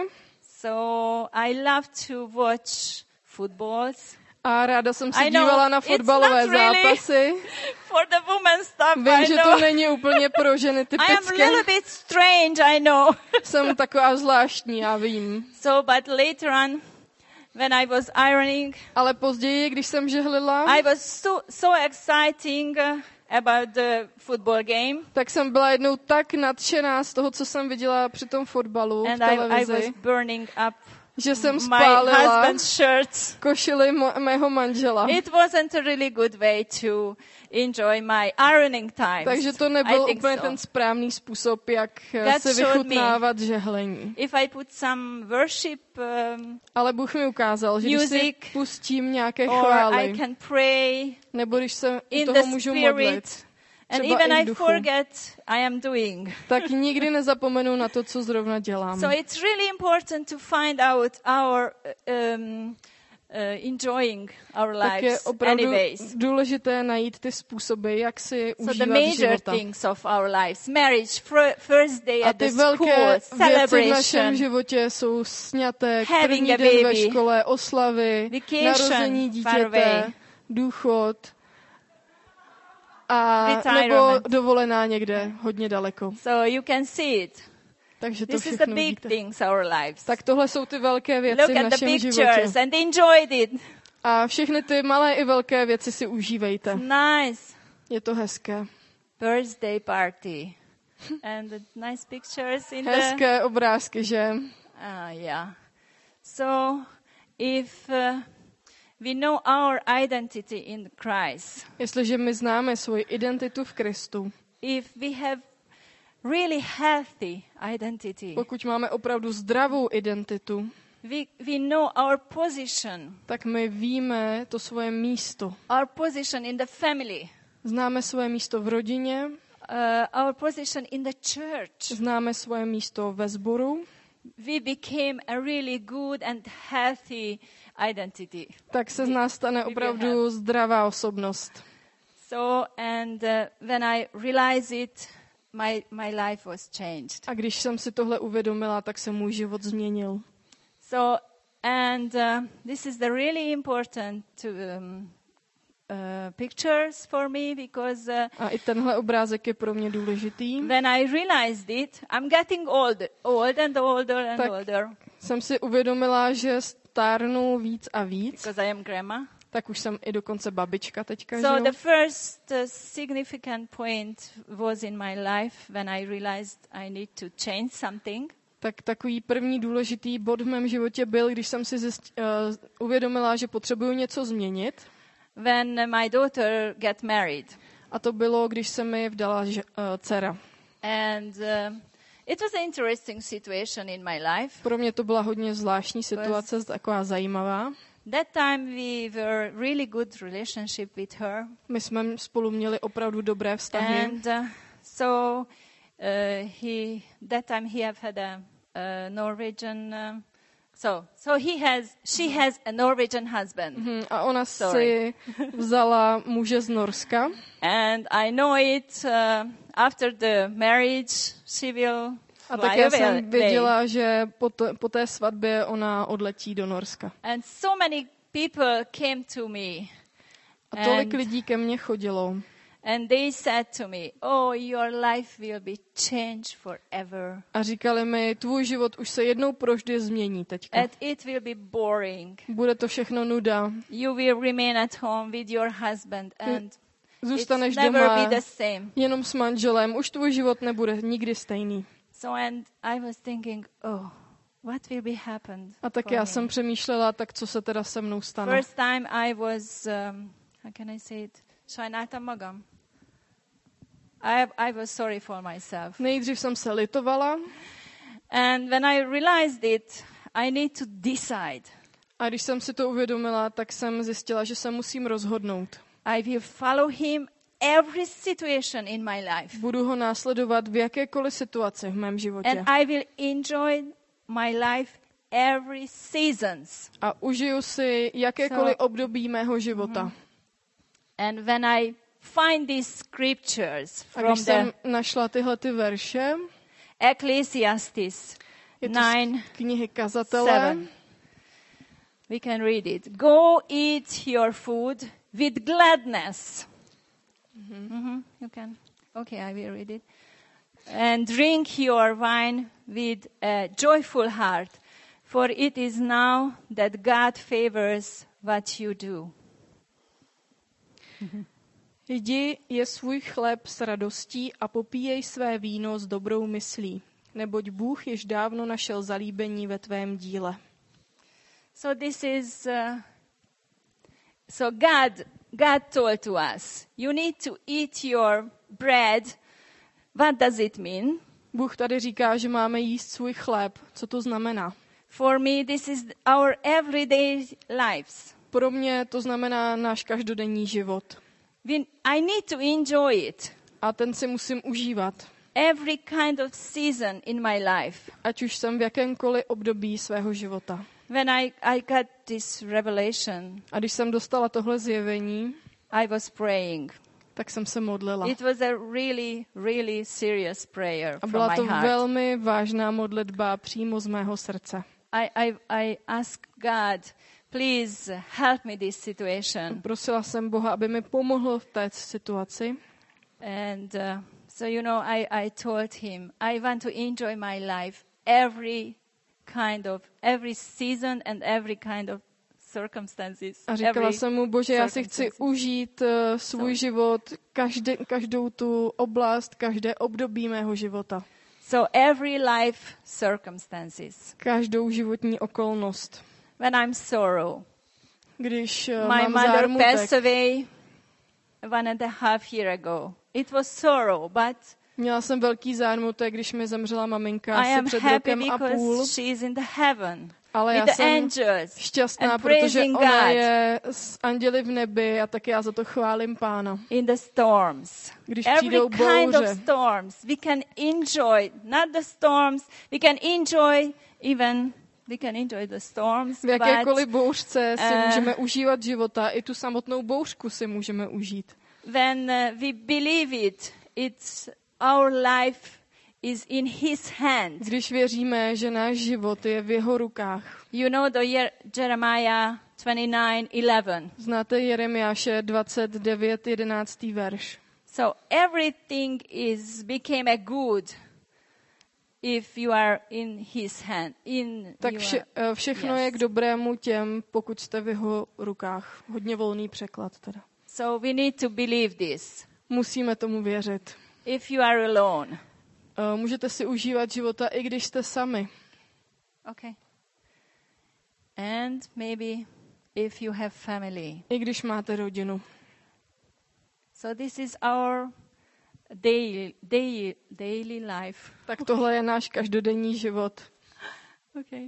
Speaker 4: So I love to watch footballs.
Speaker 2: a ráda jsem se
Speaker 4: I know,
Speaker 2: dívala na
Speaker 4: it's
Speaker 2: fotbalové
Speaker 4: not really
Speaker 2: zápasy.
Speaker 4: For the women stuff,
Speaker 2: Vím,
Speaker 4: I
Speaker 2: že
Speaker 4: know.
Speaker 2: to není úplně pro ženy
Speaker 4: I am a
Speaker 2: typické.
Speaker 4: little bit strange, I know.
Speaker 2: Jsem taková zvláštní, já vím.
Speaker 4: So, but later on, when I was ironing,
Speaker 2: Ale později, když jsem žehlila,
Speaker 4: I was so exciting about the football game.
Speaker 2: tak jsem byla jednou tak nadšená z toho, co jsem viděla při tom fotbalu v
Speaker 4: And I was
Speaker 2: televizi,
Speaker 4: burning up
Speaker 2: že jsem
Speaker 4: my
Speaker 2: spálila
Speaker 4: husband's shirts.
Speaker 2: košili mého manžela.
Speaker 4: It wasn't a really good way to enjoy my ironing time.
Speaker 2: Takže to nebyl úplně ten správný způsob, jak
Speaker 4: God
Speaker 2: se
Speaker 4: showed
Speaker 2: vychutnávat žehlení.
Speaker 4: If I put some worship
Speaker 2: Ale Bůh mi ukázal, že když si
Speaker 4: music,
Speaker 2: pustím nějaké
Speaker 4: or I
Speaker 2: chvály,
Speaker 4: can pray
Speaker 2: nebo když se u
Speaker 4: in
Speaker 2: toho
Speaker 4: the
Speaker 2: můžu modlit,
Speaker 4: spirit, and
Speaker 2: třeba
Speaker 4: even
Speaker 2: i v
Speaker 4: I
Speaker 2: duchu,
Speaker 4: forget I am doing.
Speaker 2: tak nikdy nezapomenu na to, co zrovna dělám.
Speaker 4: So it's really important to find out our enjoying our
Speaker 2: tak je
Speaker 4: lives
Speaker 2: opravdu
Speaker 4: anyways.
Speaker 2: důležité najít ty způsoby, jak si
Speaker 4: So the
Speaker 2: užívat
Speaker 4: major
Speaker 2: života.
Speaker 4: things of our lives, marriage, first day
Speaker 2: A
Speaker 4: at the
Speaker 2: ty
Speaker 4: school,
Speaker 2: velké věci v našem
Speaker 4: celebration,
Speaker 2: životě jsou sňatek,
Speaker 4: Having
Speaker 2: první
Speaker 4: a
Speaker 2: den ve
Speaker 4: baby,
Speaker 2: škole, oslavy,
Speaker 4: vacation
Speaker 2: narození
Speaker 4: far away,
Speaker 2: dítěte, důchod a nebo
Speaker 4: retirement.
Speaker 2: dovolená někde hodně daleko.
Speaker 4: So you can see it.
Speaker 2: Takže to
Speaker 4: This is the
Speaker 2: všechno
Speaker 4: big
Speaker 2: vidíte.
Speaker 4: things our lives.
Speaker 2: Tak tohle jsou ty velké věci
Speaker 4: Look
Speaker 2: v
Speaker 4: at the
Speaker 2: našem životě.
Speaker 4: pictures and enjoy it.
Speaker 2: A všechny ty malé i velké věci si užívejte.
Speaker 4: Nice
Speaker 2: Je to hezké.
Speaker 4: birthday party and the nice pictures in the
Speaker 2: Hezké obrázky, že?
Speaker 4: yeah. So if we know our identity in Christ,
Speaker 2: Jestliže my známe svoji identitu v Kristu,
Speaker 4: if we have really healthy identity,
Speaker 2: pokud máme opravdu zdravou identitu,
Speaker 4: we know our position,
Speaker 2: tak my víme to svoje místo.
Speaker 4: our position in the family,
Speaker 2: Známe svoje místo v rodině,
Speaker 4: our position in the church.
Speaker 2: známe svoje místo ve sboru,
Speaker 4: We became a really good and healthy identity.
Speaker 2: tak se z nás stane opravdu zdravá osobnost.
Speaker 4: So, and when I realized it, my life was changed.
Speaker 2: A když jsem si tohle uvědomila, tak se můj život změnil.
Speaker 4: So, and this is the really important pictures for me because
Speaker 2: A i tenhle obrázek je pro mě důležitý.
Speaker 4: when I realized it, I'm getting old and older and
Speaker 2: Tak.
Speaker 4: older
Speaker 2: Jsem si uvědomila, že stárnu víc a víc,
Speaker 4: because I am grandma.
Speaker 2: tak už jsem i dokonce babička teďka, že
Speaker 4: So
Speaker 2: jo?
Speaker 4: the first significant point was in my life when I realized I need to change something.
Speaker 2: Tak takový první důležitý bod v mém životě byl, když jsem si uvědomila, že potřebuju něco změnit.
Speaker 4: When my daughter got married.
Speaker 2: A to bylo, když se mi vdala dcera.
Speaker 4: And it was an interesting situation in my life.
Speaker 2: Pro mě to byla hodně zvláštní situace, taková zajímavá.
Speaker 4: That time we were really good relationship with her.
Speaker 2: My jsme spolu měli opravdu dobré vztahy.
Speaker 4: And so that time he have had a Norwegian she has a Norwegian husband.
Speaker 2: A ona si vzala muže z Norska.
Speaker 4: And I know it after the marriage she will
Speaker 2: A tak já jsem věděla, že po té svatbě ona odletí do Norska.
Speaker 4: And so many people came to me.
Speaker 2: A tolik lidí ke mně chodilo.
Speaker 4: And they said to me, "Oh, your life will be changed forever."
Speaker 2: A říkali mi, tvůj život už se jednou provždy změní teďka.
Speaker 4: And it will be boring.
Speaker 2: Bude to všechno nuda.
Speaker 4: You will remain at home with your husband and
Speaker 2: Zůstaneš
Speaker 4: it's never
Speaker 2: doma
Speaker 4: be the same.
Speaker 2: jenom s manželem. Už tvůj život nebude nikdy stejný.
Speaker 4: So and I was thinking, oh, what will be happen?
Speaker 2: A tak já jsem přemýšlela, tak co se teda se mnou stane.
Speaker 4: First time I was, how can I say it? Sajnáltam magam. I was sorry for myself.
Speaker 2: Nejdřív jsem se litovala.
Speaker 4: And when I realized it, I need to decide.
Speaker 2: A když jsem si to uvědomila, tak jsem zjistila, že se musím rozhodnout.
Speaker 4: I will follow him every situation in my life.
Speaker 2: Budu ho následovat v jakékoliv situaci v mém životě.
Speaker 4: And I will enjoy my life every seasons.
Speaker 2: A užiju si jakékoliv období mého života.
Speaker 4: And when I find these scriptures
Speaker 2: A
Speaker 4: from
Speaker 2: když jsem našla tyhle ty verše,
Speaker 4: Ecclesiastes
Speaker 2: je to
Speaker 4: 9,
Speaker 2: z knihy Kazatele,
Speaker 4: 7. We can read it. Go eat your food with gladness. You can. Okay, I will read it. And drink your wine with a joyful heart, for it is now that God favors what you do.
Speaker 2: Jdi, je svůj chléb s radostí a popíjej své víno s dobrou myslí, neboť Bůh již dávno našel zalíbení ve tvém díle.
Speaker 4: So this is, God told to us, you need to eat your bread. What does it mean?
Speaker 2: Bůh tady říká, že máme jíst svůj chléb. Co to znamená?
Speaker 4: For me, this is our everyday lives.
Speaker 2: Pro mě to znamená náš každodenní život.
Speaker 4: I need to enjoy it.
Speaker 2: A ten si musím užívat.
Speaker 4: Every kind of season in my life.
Speaker 2: Ať už jsem v jakémkoliv období svého života.
Speaker 4: when I got this revelation,
Speaker 2: A když jsem dostala tohle zjevení,
Speaker 4: I was praying.
Speaker 2: tak jsem se modlila.
Speaker 4: It was a really, really serious prayer
Speaker 2: A
Speaker 4: from
Speaker 2: byla
Speaker 4: my
Speaker 2: to
Speaker 4: heart.
Speaker 2: velmi vážná modlitba přímo z mého srdce.
Speaker 4: I asked God, please help me this situation.
Speaker 2: Prosila jsem Boha, aby mi pomohl v té situaci.
Speaker 4: And so, I told him, I want to enjoy my life every season and every kind of circumstances.
Speaker 2: A říkala
Speaker 4: every
Speaker 2: jsem mu, Bože, já si chci
Speaker 4: circumstances.
Speaker 2: užít svůj život, každou tu oblast, každé období mého života.
Speaker 4: So every life circumstances.
Speaker 2: Každou životní okolnost.
Speaker 4: When I'm sorrow.
Speaker 2: Když
Speaker 4: My
Speaker 2: mám
Speaker 4: mother
Speaker 2: zármutek,
Speaker 4: passed away 1.5 years ago. It was sorrow, but
Speaker 2: měla jsem velký zármutek, když mi zemřela maminka
Speaker 4: I
Speaker 2: asi
Speaker 4: am
Speaker 2: před
Speaker 4: happy
Speaker 2: rokem a půl,
Speaker 4: because she is in the heaven
Speaker 2: ale já
Speaker 4: with the
Speaker 2: jsem
Speaker 4: angels
Speaker 2: šťastná,
Speaker 4: and
Speaker 2: protože
Speaker 4: praising
Speaker 2: ona
Speaker 4: God
Speaker 2: je s anděli v nebi a tak já za to chválím Pána.
Speaker 4: in the storms.
Speaker 2: Když
Speaker 4: Every
Speaker 2: přijdou
Speaker 4: kind of
Speaker 2: bouře,
Speaker 4: storms, we can enjoy, not the storms, we can enjoy the storms,
Speaker 2: v jakékoliv
Speaker 4: but
Speaker 2: bouřce si můžeme užívat života, i tu samotnou bouřku si můžeme užít.
Speaker 4: when we believe it's our life is in His hand.
Speaker 2: Když věříme, že náš život je v jeho rukách.
Speaker 4: You know the Jeremiah 29:11.
Speaker 2: Znáte Jeremiáše 29, 11. verš.
Speaker 4: So everything became a good if you are in His hand.
Speaker 2: Tak všechno je k dobrému těm, pokud jste v jeho rukách. Hodně volný překlad teda.
Speaker 4: So we need to believe this.
Speaker 2: Musíme tomu věřit.
Speaker 4: If you are alone.
Speaker 2: Můžete si užívat života, i když jste sami.
Speaker 4: Okay. And maybe if you have family.
Speaker 2: I když máte rodinu.
Speaker 4: So this is our daily life.
Speaker 2: Tak tohle je náš každodenní život.
Speaker 4: Okay.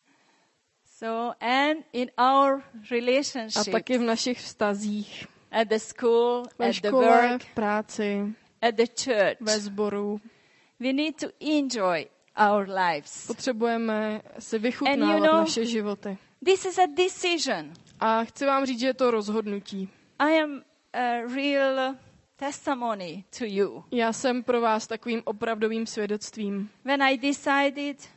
Speaker 4: So and in our
Speaker 2: A
Speaker 4: relationship.
Speaker 2: taky v našich vztazích.
Speaker 4: At the school,
Speaker 2: Ve
Speaker 4: at the
Speaker 2: škole,
Speaker 4: work,
Speaker 2: v práci,
Speaker 4: at the church.
Speaker 2: ve sboru.
Speaker 4: We need to enjoy our lives.
Speaker 2: Potřebujeme si vychutnávat naše životy.
Speaker 4: This is a decision.
Speaker 2: A chci vám říct, že je to rozhodnutí.
Speaker 4: I am a real testimony to you.
Speaker 2: Já jsem pro vás takovým opravdovým svědectvím.
Speaker 4: When I decided,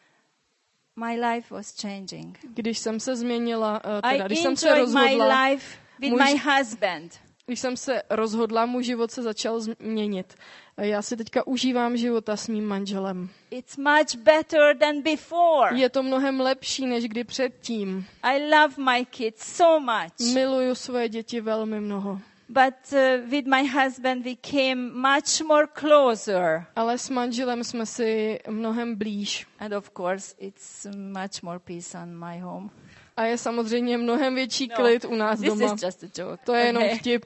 Speaker 4: my life was changing.
Speaker 2: Když jsem se změnila,
Speaker 4: I
Speaker 2: když jsem se
Speaker 4: enjoyed my
Speaker 2: rozhodla,
Speaker 4: life with my husband.
Speaker 2: když jsem se rozhodla, můj život se začal změnit. Já si teďka užívám života s mým manželem.
Speaker 4: It's much better than before.
Speaker 2: Je to mnohem lepší, než kdy předtím.
Speaker 4: I love my kids so much.
Speaker 2: Miluju svoje děti velmi mnoho.
Speaker 4: But with my husband we came much more closer.
Speaker 2: Ale s manželem jsme si mnohem blíž.
Speaker 4: And of course it's much more peace on my home.
Speaker 2: A je samozřejmě mnohem větší klid u nás
Speaker 4: This
Speaker 2: doma.
Speaker 4: is just a joke.
Speaker 2: To je jenom vtip.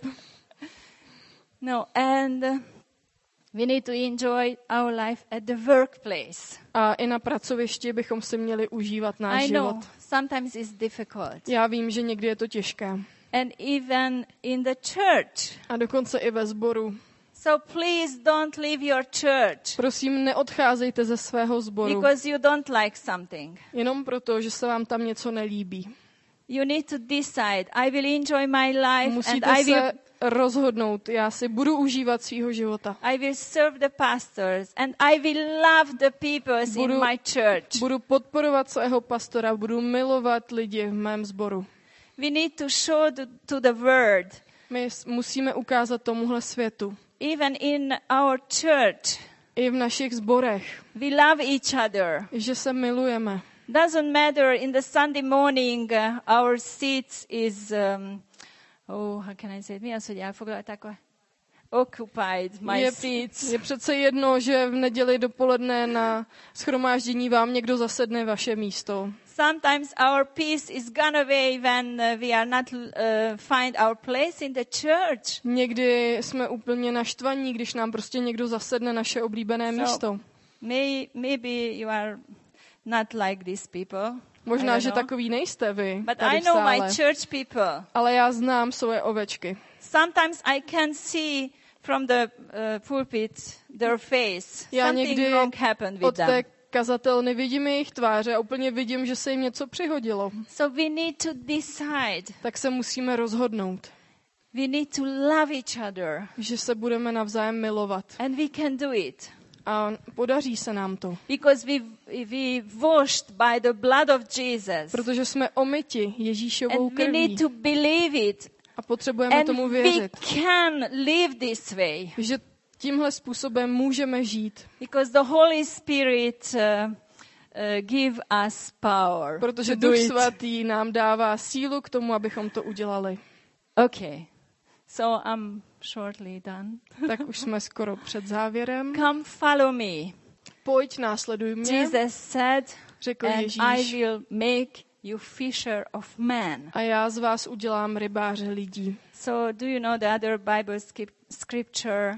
Speaker 4: No, and we need to enjoy our life at the workplace.
Speaker 2: A i na pracovišti bychom si měli užívat náš
Speaker 4: I
Speaker 2: život.
Speaker 4: know sometimes it's difficult.
Speaker 2: Já vím, že někdy je to těžké.
Speaker 4: And even in the church.
Speaker 2: A dokonce i ve sboru.
Speaker 4: So please don't leave your church.
Speaker 2: Prosím, neodcházejte ze svého sboru.
Speaker 4: Because you don't like something.
Speaker 2: Jenom proto, že se vám tam něco nelíbí.
Speaker 4: You need to decide, I will enjoy my life
Speaker 2: Musíte
Speaker 4: and I will
Speaker 2: se rozhodnout. Já si budu užívat svýho života.
Speaker 4: I will serve the pastors and I will love the people in my church.
Speaker 2: Budu podporovat svého pastora, budu milovat lidi v mém sboru.
Speaker 4: We need to show to the world.
Speaker 2: My musíme ukázat tomuhle světu.
Speaker 4: Even in our church.
Speaker 2: I v našich sborech.
Speaker 4: We love each other.
Speaker 2: Že se milujeme.
Speaker 4: Doesn't matter in the Sunday morning our seats is how can I say it? Mi az, hogy elfoglalt takové occupied my seats.
Speaker 2: Je přece jedno, že v neděli dopoledne na shromáždění vám někdo zasedne vaše místo.
Speaker 4: Sometimes our peace is gone away when we are not find our place in the church.
Speaker 2: Někdy jsme úplně naštvaní, když nám prostě někdo zasedne naše oblíbené místo.
Speaker 4: Maybe you are not like these people.
Speaker 2: Možná, že takový nejste vy
Speaker 4: But
Speaker 2: tady
Speaker 4: I
Speaker 2: v
Speaker 4: know
Speaker 2: sále.
Speaker 4: my church people.
Speaker 2: Ale já znám svoje ovečky.
Speaker 4: Sometimes I can see from the pulpit their face.
Speaker 2: Já
Speaker 4: Something
Speaker 2: někdy
Speaker 4: wrong happened with
Speaker 2: od té
Speaker 4: them.
Speaker 2: kazatel nevidím jejich tváře a úplně vidím, že se jim něco přihodilo.
Speaker 4: So we need to decide.
Speaker 2: Tak se musíme rozhodnout,
Speaker 4: We need to love each other.
Speaker 2: že se budeme navzájem milovat.
Speaker 4: And we can do it.
Speaker 2: A podaří se nám to.
Speaker 4: Because we washed by the blood of Jesus.
Speaker 2: Protože jsme omyti Ježíšovou
Speaker 4: And we need
Speaker 2: krví.
Speaker 4: to believe it.
Speaker 2: A potřebujeme
Speaker 4: And
Speaker 2: tomu
Speaker 4: we
Speaker 2: věřit.
Speaker 4: can live this way.
Speaker 2: Že tímhle způsobem můžeme žít.
Speaker 4: Because the Holy Spirit give us power.
Speaker 2: Protože
Speaker 4: to do
Speaker 2: Duch
Speaker 4: it.
Speaker 2: Svatý nám dává sílu k tomu, abychom to udělali.
Speaker 4: Okay. So I'm shortly done.
Speaker 2: Tak už jsme skoro před závěrem.
Speaker 4: Come follow me.
Speaker 2: Pojď, následuj mě,
Speaker 4: Jesus said,
Speaker 2: řekl
Speaker 4: and I
Speaker 2: Ježíš.
Speaker 4: will make you fisher of men.
Speaker 2: A já z vás udělám rybáře lidí.
Speaker 4: So do you know the other Bible scripture?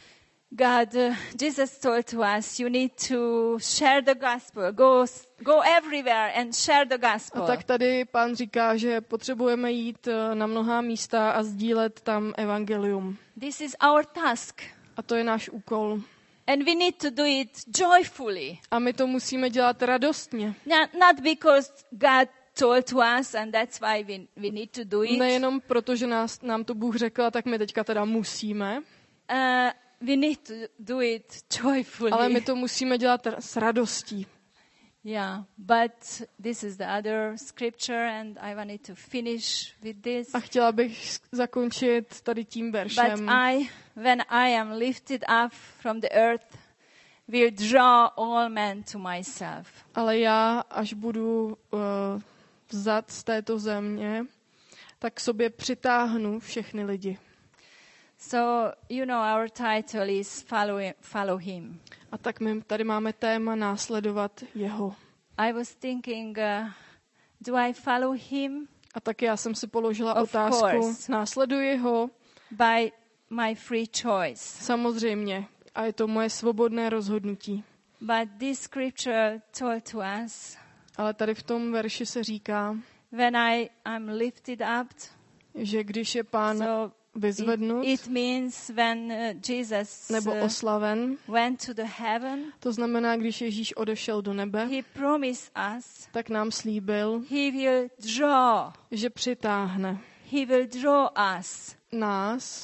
Speaker 4: Jesus told to us, you need to share the gospel. Go everywhere and share the gospel.
Speaker 2: A tak tady Pán říká, že potřebujeme jít na mnohá místa a sdílet tam evangelium.
Speaker 4: This is our task.
Speaker 2: A to je náš úkol.
Speaker 4: And we need to do it joyfully.
Speaker 2: A my to musíme dělat radostně.
Speaker 4: Not because God told to us and that's why we need to do it.
Speaker 2: Nejenom proto, že nám to Bůh řekl, tak my teďka teda musíme.
Speaker 4: We need to do it joyfully.
Speaker 2: Ale my to musíme dělat s radostí.
Speaker 4: Yeah, but this is the other scripture and I wanted to finish with this.
Speaker 2: A chtěla bych zakončit tady tím veršem.
Speaker 4: But when I am lifted up from the earth, will draw all men to myself.
Speaker 2: Ale já, až budu vzat z této země, tak k sobě přitáhnu všechny lidi.
Speaker 4: So, you know, our title is follow him.
Speaker 2: A tak my tady máme téma následovat jeho.
Speaker 4: I was thinking, do I follow him?
Speaker 2: A tak já jsem si položila
Speaker 4: Of
Speaker 2: otázku,
Speaker 4: course.
Speaker 2: následuji ho?
Speaker 4: By my free choice.
Speaker 2: Samozřejmě. A je to moje svobodné rozhodnutí.
Speaker 4: But this scripture told to us,
Speaker 2: Ale tady v tom verši se říká,
Speaker 4: when I'm lifted up,
Speaker 2: že když je Pán
Speaker 4: so
Speaker 2: vyzvednut
Speaker 4: it means when Jesus
Speaker 2: nebo oslaven,
Speaker 4: went to the heaven,
Speaker 2: to znamená, když Ježíš odešel do nebe,
Speaker 4: he promised us
Speaker 2: tak nám slíbil,
Speaker 4: he will draw.
Speaker 2: že přitáhne
Speaker 4: He will draw us.
Speaker 2: nás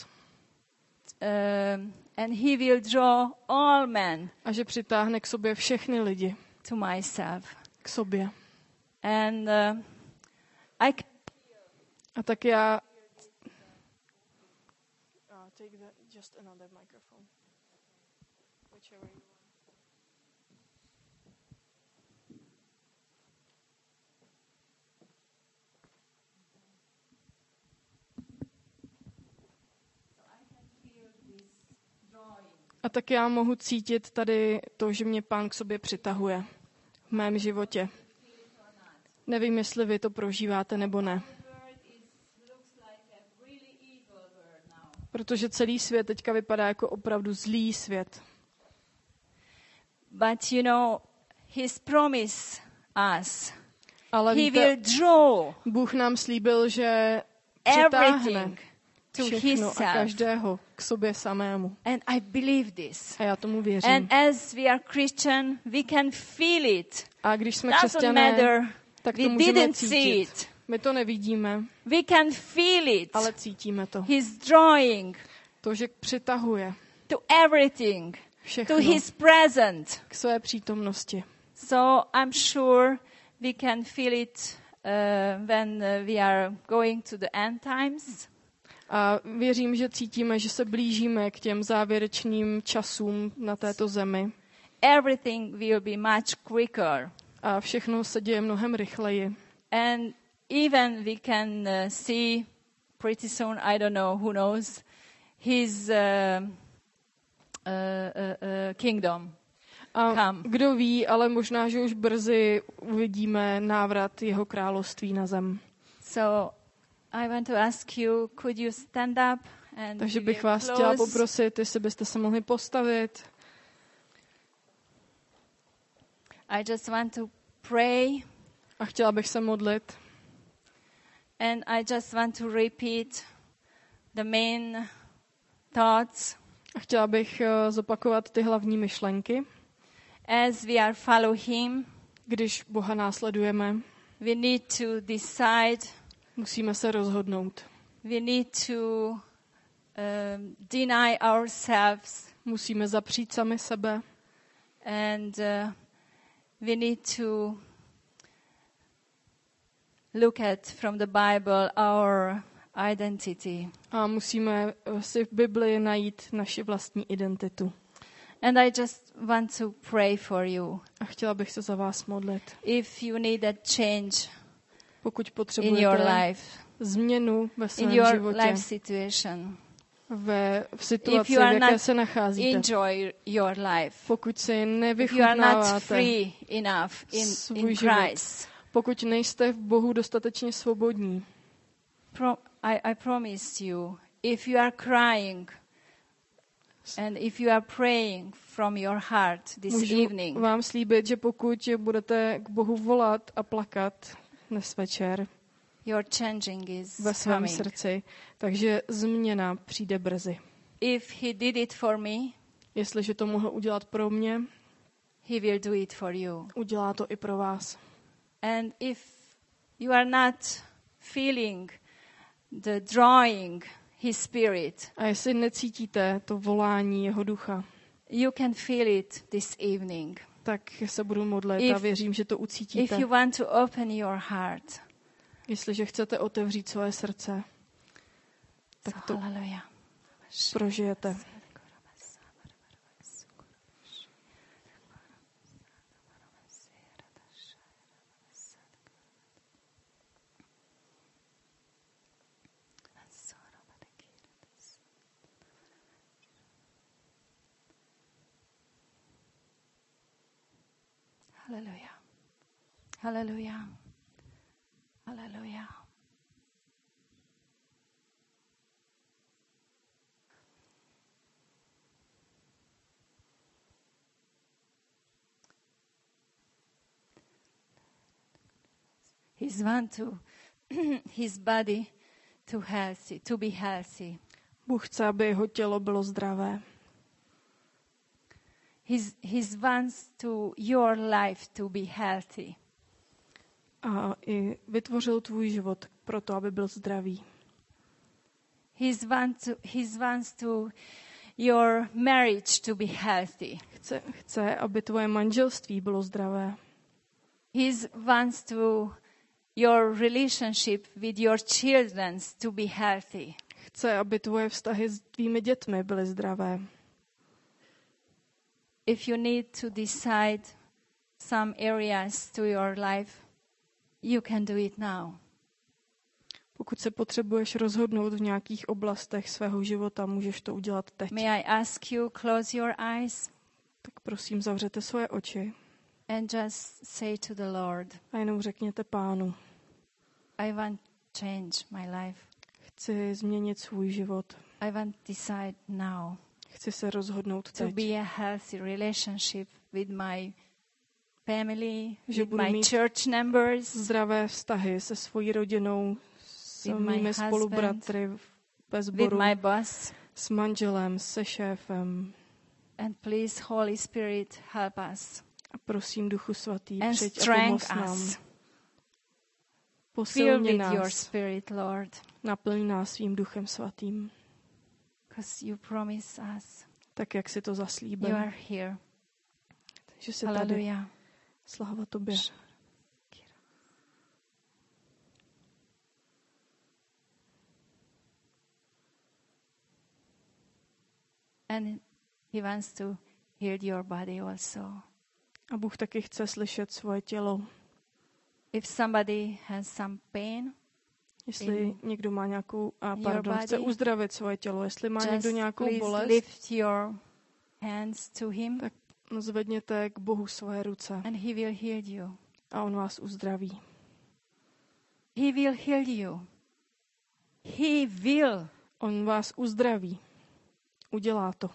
Speaker 4: And he will draw all men
Speaker 2: a že přitáhne k sobě všechny lidi.
Speaker 4: to myself.
Speaker 2: K sobě.
Speaker 4: And
Speaker 2: A tak já just another microphone. Whichever you want. A tak já mohu cítit tady to, že mě Pán k sobě přitahuje v mém životě. Nevím, jestli vy to prožíváte nebo ne. Protože celý svět teďka vypadá jako opravdu zlý svět.
Speaker 4: But you know, his promise us.
Speaker 2: Ale
Speaker 4: He
Speaker 2: víte,
Speaker 4: will draw
Speaker 2: Bůh nám slíbil, že přitáhne
Speaker 4: everything to
Speaker 2: všechno a
Speaker 4: himself.
Speaker 2: každého k sobě samému.
Speaker 4: And I believe this.
Speaker 2: A já tomu věřím.
Speaker 4: And as we are Christian, we can feel it.
Speaker 2: A když jsme
Speaker 4: Doesn't
Speaker 2: křesťané,
Speaker 4: matter.
Speaker 2: tak to
Speaker 4: We
Speaker 2: můžeme
Speaker 4: didn't see
Speaker 2: cítit.
Speaker 4: it.
Speaker 2: My to nevidíme,
Speaker 4: We can feel it.
Speaker 2: ale cítíme to.
Speaker 4: He's drawing
Speaker 2: To, že přitahuje
Speaker 4: to everything,
Speaker 2: všechno
Speaker 4: to his presence.
Speaker 2: k své přítomnosti.
Speaker 4: So I'm sure we can feel it when we are going to the end times.
Speaker 2: A věřím, že cítíme, že se blížíme k těm závěrečným časům na této zemi.
Speaker 4: Everything will be much quicker.
Speaker 2: A všechno se děje mnohem rychleji.
Speaker 4: And even we can see pretty soon, I don't know, who knows, his kingdom.
Speaker 2: A
Speaker 4: Come.
Speaker 2: kdo ví, ale možná, že už brzy uvidíme návrat jeho království na zem.
Speaker 4: So I want to ask you, could you stand up and
Speaker 2: Takže
Speaker 4: we
Speaker 2: bych
Speaker 4: will
Speaker 2: vás chtěla
Speaker 4: close?
Speaker 2: poprosit, jestli byste se mohli postavit.
Speaker 4: I just want to pray
Speaker 2: A chtěla bych se modlit.
Speaker 4: and I just want to repeat the main thoughts.
Speaker 2: A chtěla bych zopakovat ty hlavní myšlenky.
Speaker 4: as we are follow him,
Speaker 2: když Boha následujeme,
Speaker 4: we need to decide,
Speaker 2: musíme se rozhodnout.
Speaker 4: we need to deny ourselves,
Speaker 2: Musíme zapřít sami sebe
Speaker 4: and we need to look at from the Bible our identity.
Speaker 2: a musíme si v Biblii najít naši vlastní identitu.
Speaker 4: And I just want to pray for you.
Speaker 2: A chtěla bych se za vás modlit.
Speaker 4: If you need a change
Speaker 2: Pokud
Speaker 4: in your
Speaker 2: potřebujete
Speaker 4: life,
Speaker 2: změnu ve
Speaker 4: in
Speaker 2: svém
Speaker 4: your
Speaker 2: životě,
Speaker 4: life situation,
Speaker 2: v situaci,
Speaker 4: you
Speaker 2: v
Speaker 4: are
Speaker 2: jaké
Speaker 4: not
Speaker 2: se nacházíte,
Speaker 4: enjoy your life.
Speaker 2: pokud si
Speaker 4: If you are not
Speaker 2: nevychutnáváte
Speaker 4: free enough in
Speaker 2: svůj život,
Speaker 4: Christ,
Speaker 2: pokud nejste v Bohu dostatečně svobodní,
Speaker 4: I promise you, if you are crying and if you are praying from your heart this
Speaker 2: můžu
Speaker 4: evening,
Speaker 2: vám slíbit, že pokud budete k Bohu volat a plakat dnes večer
Speaker 4: your changing is
Speaker 2: ve svém
Speaker 4: coming.
Speaker 2: srdci, takže změna přijde brzy.
Speaker 4: If he did it for me,
Speaker 2: Jestliže to mohl udělat pro mě,
Speaker 4: he will do it for you.
Speaker 2: udělá to i pro vás.
Speaker 4: And if you are not feeling the drawing his spirit,
Speaker 2: A jestli necítíte to volání jeho ducha,
Speaker 4: you can feel it this evening.
Speaker 2: tak se budu modlit a věřím, že to
Speaker 4: If
Speaker 2: ucítíte.
Speaker 4: you want to open your heart,
Speaker 2: Jestliže chcete otevřít své srdce, tak to
Speaker 4: hallelujah.
Speaker 2: prožijete.
Speaker 4: Hallelujah. Hallelujah. Hallelujah. He's want to his body to be healthy.
Speaker 2: Bůh chce, aby jeho tělo bylo zdravé.
Speaker 4: He wants to your life to be healthy.
Speaker 2: A i vytvořil tvůj život proto, aby byl zdravý.
Speaker 4: He wants to your marriage to be healthy.
Speaker 2: Chce, aby tvoje manželství bylo zdravé.
Speaker 4: He wants to your relationship with your children to be healthy.
Speaker 2: Chce, aby tvoje vztahy s tvými dětmi byly zdravé.
Speaker 4: If you need to decide some areas to your life, you can do it now.
Speaker 2: Pokud se potřebuješ rozhodnout v nějakých oblastech svého života, můžeš to udělat teď.
Speaker 4: May I ask you, close your eyes
Speaker 2: Tak prosím, zavřete svoje oči
Speaker 4: and just say to the Lord,
Speaker 2: a jenom řekněte Pánu,
Speaker 4: I want change my life.
Speaker 2: chci změnit svůj život.
Speaker 4: I want to decide now
Speaker 2: Chci se rozhodnout
Speaker 4: to
Speaker 2: teď,
Speaker 4: be a healthy relationship with my family,
Speaker 2: že
Speaker 4: with
Speaker 2: budu
Speaker 4: my
Speaker 2: mít
Speaker 4: church members,
Speaker 2: zdravé vztahy se svojí rodinou, s
Speaker 4: With my
Speaker 2: mými
Speaker 4: husband,
Speaker 2: spolubratry ve
Speaker 4: with
Speaker 2: sboru,
Speaker 4: my boss.
Speaker 2: s manželem, se šéfem.
Speaker 4: And please, Holy Spirit, help us
Speaker 2: A prosím, Duchu Svatý,
Speaker 4: and
Speaker 2: přijď a pomoz
Speaker 4: strengthen
Speaker 2: nám.
Speaker 4: us.
Speaker 2: Posil
Speaker 4: Fill
Speaker 2: mě
Speaker 4: with your
Speaker 2: nás,
Speaker 4: spirit, Lord,
Speaker 2: naplň nás svým Duchem Svatým,
Speaker 4: because you promise us
Speaker 2: tak jak si to
Speaker 4: you
Speaker 2: zaslíbil.
Speaker 4: are here.
Speaker 2: Že jsi tady.
Speaker 4: Hallelujah.
Speaker 2: Sláva tobě.
Speaker 4: And he wants to heal your body also.
Speaker 2: A Bůh taky chce slyšet svoje tělo.
Speaker 4: If somebody has some pain,
Speaker 2: Jestli někdo má nějakou,
Speaker 4: your
Speaker 2: chce
Speaker 4: body,
Speaker 2: uzdravit svoje tělo, jestli má
Speaker 4: just
Speaker 2: někdo nějakou
Speaker 4: please
Speaker 2: bolest,
Speaker 4: lift your hands to him
Speaker 2: tak zvedněte k Bohu svoje ruce
Speaker 4: and he will heal you.
Speaker 2: a on vás uzdraví.
Speaker 4: He will heal you. He will.
Speaker 2: On vás uzdraví. Udělá to.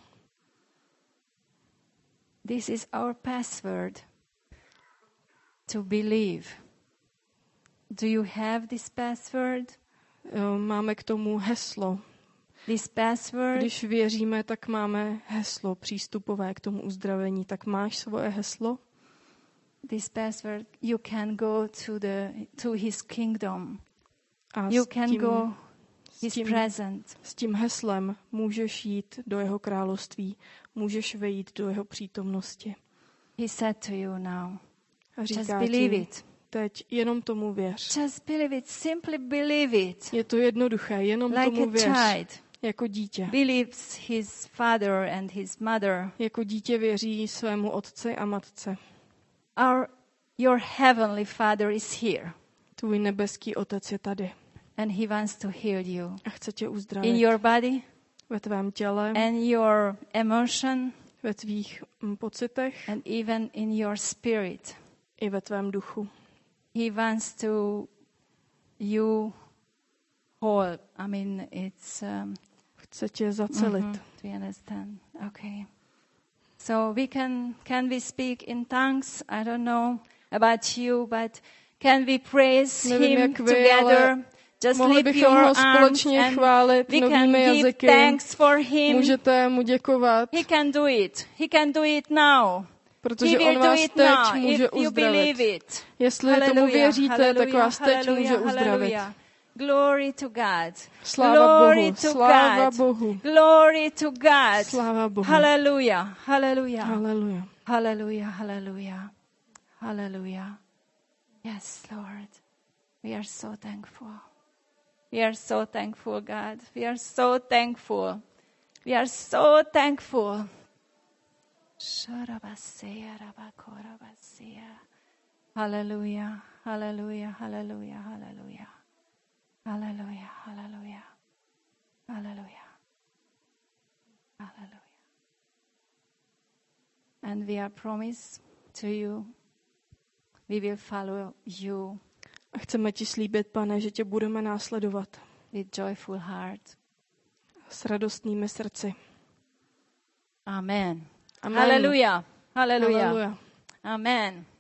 Speaker 4: This is our password to believe. Do you have this password?
Speaker 2: Máme k tomu heslo.
Speaker 4: this password.
Speaker 2: Když věříme, tak máme heslo přístupové k tomu uzdravení. Tak máš svoje heslo?
Speaker 4: This password, you can go to his kingdom.
Speaker 2: A
Speaker 4: You can go his
Speaker 2: tím-
Speaker 4: presence.
Speaker 2: s tím heslem můžeš jít do jeho království, můžeš vejít do jeho přítomnosti.
Speaker 4: He said to you now,
Speaker 2: A
Speaker 4: just
Speaker 2: říká
Speaker 4: believe
Speaker 2: ti,
Speaker 4: it.
Speaker 2: teď jenom tomu věř.
Speaker 4: Just believe it. Simply believe it.
Speaker 2: Je to jednoduché, jenom
Speaker 4: Like
Speaker 2: tomu
Speaker 4: a
Speaker 2: věř.
Speaker 4: child
Speaker 2: Jako dítě.
Speaker 4: believes his father and his mother.
Speaker 2: Jako dítě věří svému otci a matce.
Speaker 4: Your heavenly Father is here,
Speaker 2: Tvůj nebeský otec je tady
Speaker 4: and he wants to heal you
Speaker 2: a chce tě
Speaker 4: in
Speaker 2: uzdravit
Speaker 4: your body
Speaker 2: ve tvém těle,
Speaker 4: and your emotion
Speaker 2: ve tvých pocitech
Speaker 4: and even in your spirit.
Speaker 2: i ve tvém duchu.
Speaker 4: He wants to you whole. I mean, it's
Speaker 2: Chce tě zacelit.
Speaker 4: do you understand? Okay. So can we speak in tongues? I don't know about you, but can we praise
Speaker 2: Nevím,
Speaker 4: him
Speaker 2: jak vy,
Speaker 4: together?
Speaker 2: ale
Speaker 4: Just
Speaker 2: mohli
Speaker 4: lift
Speaker 2: bychom
Speaker 4: your
Speaker 2: ho
Speaker 4: arms
Speaker 2: společně
Speaker 4: and
Speaker 2: chválit
Speaker 4: we can
Speaker 2: novými
Speaker 4: give
Speaker 2: jazyky.
Speaker 4: thanks for him.
Speaker 2: Můžete mu děkovat,
Speaker 4: He can do it. He can do it now.
Speaker 2: protože
Speaker 4: He
Speaker 2: on
Speaker 4: will do
Speaker 2: vás
Speaker 4: it
Speaker 2: teď
Speaker 4: now
Speaker 2: může
Speaker 4: if you believe
Speaker 2: uzdravit.
Speaker 4: it.
Speaker 2: Jestli tomu věříte, tak vás teď může uzdravit.
Speaker 4: hallelujah. Glory to God.
Speaker 2: Sláva
Speaker 4: Glory
Speaker 2: Bohu,
Speaker 4: to
Speaker 2: sláva
Speaker 4: God.
Speaker 2: Bohu,
Speaker 4: Glory to God.
Speaker 2: sláva Bohu.
Speaker 4: Hallelujah. Hallelujah.
Speaker 2: Haleluja.
Speaker 4: Hallelujah. Hallelujah. Hallelujah. Yes, Lord. We are so thankful. We are so thankful, God. We are so thankful. We are so thankful. Sharabaseya rabakorabaseya. Hallelujah. Hallelujah. Hallelujah. Hallelujah. Hallelujah. Hallelujah. Hallelujah. Hallelujah. And we are promised to you, we will follow you
Speaker 2: A chceme ti slíbit, Pane, že tě budeme následovat
Speaker 4: with joyful heart.
Speaker 2: s radostnými srdci.
Speaker 4: Amen.
Speaker 2: Amen.
Speaker 4: Hallelujah. Hallelujah.
Speaker 2: Haleluja.
Speaker 4: Amen.